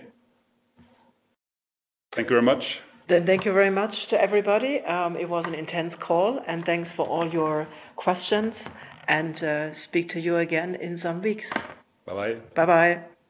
Speaker 2: Thank you very much.
Speaker 1: Then thank you very much to everybody. Um, it was an intense call, and thanks for all your questions. And uh, speak to you again in some weeks.
Speaker 2: Bye-bye.
Speaker 1: Bye-bye.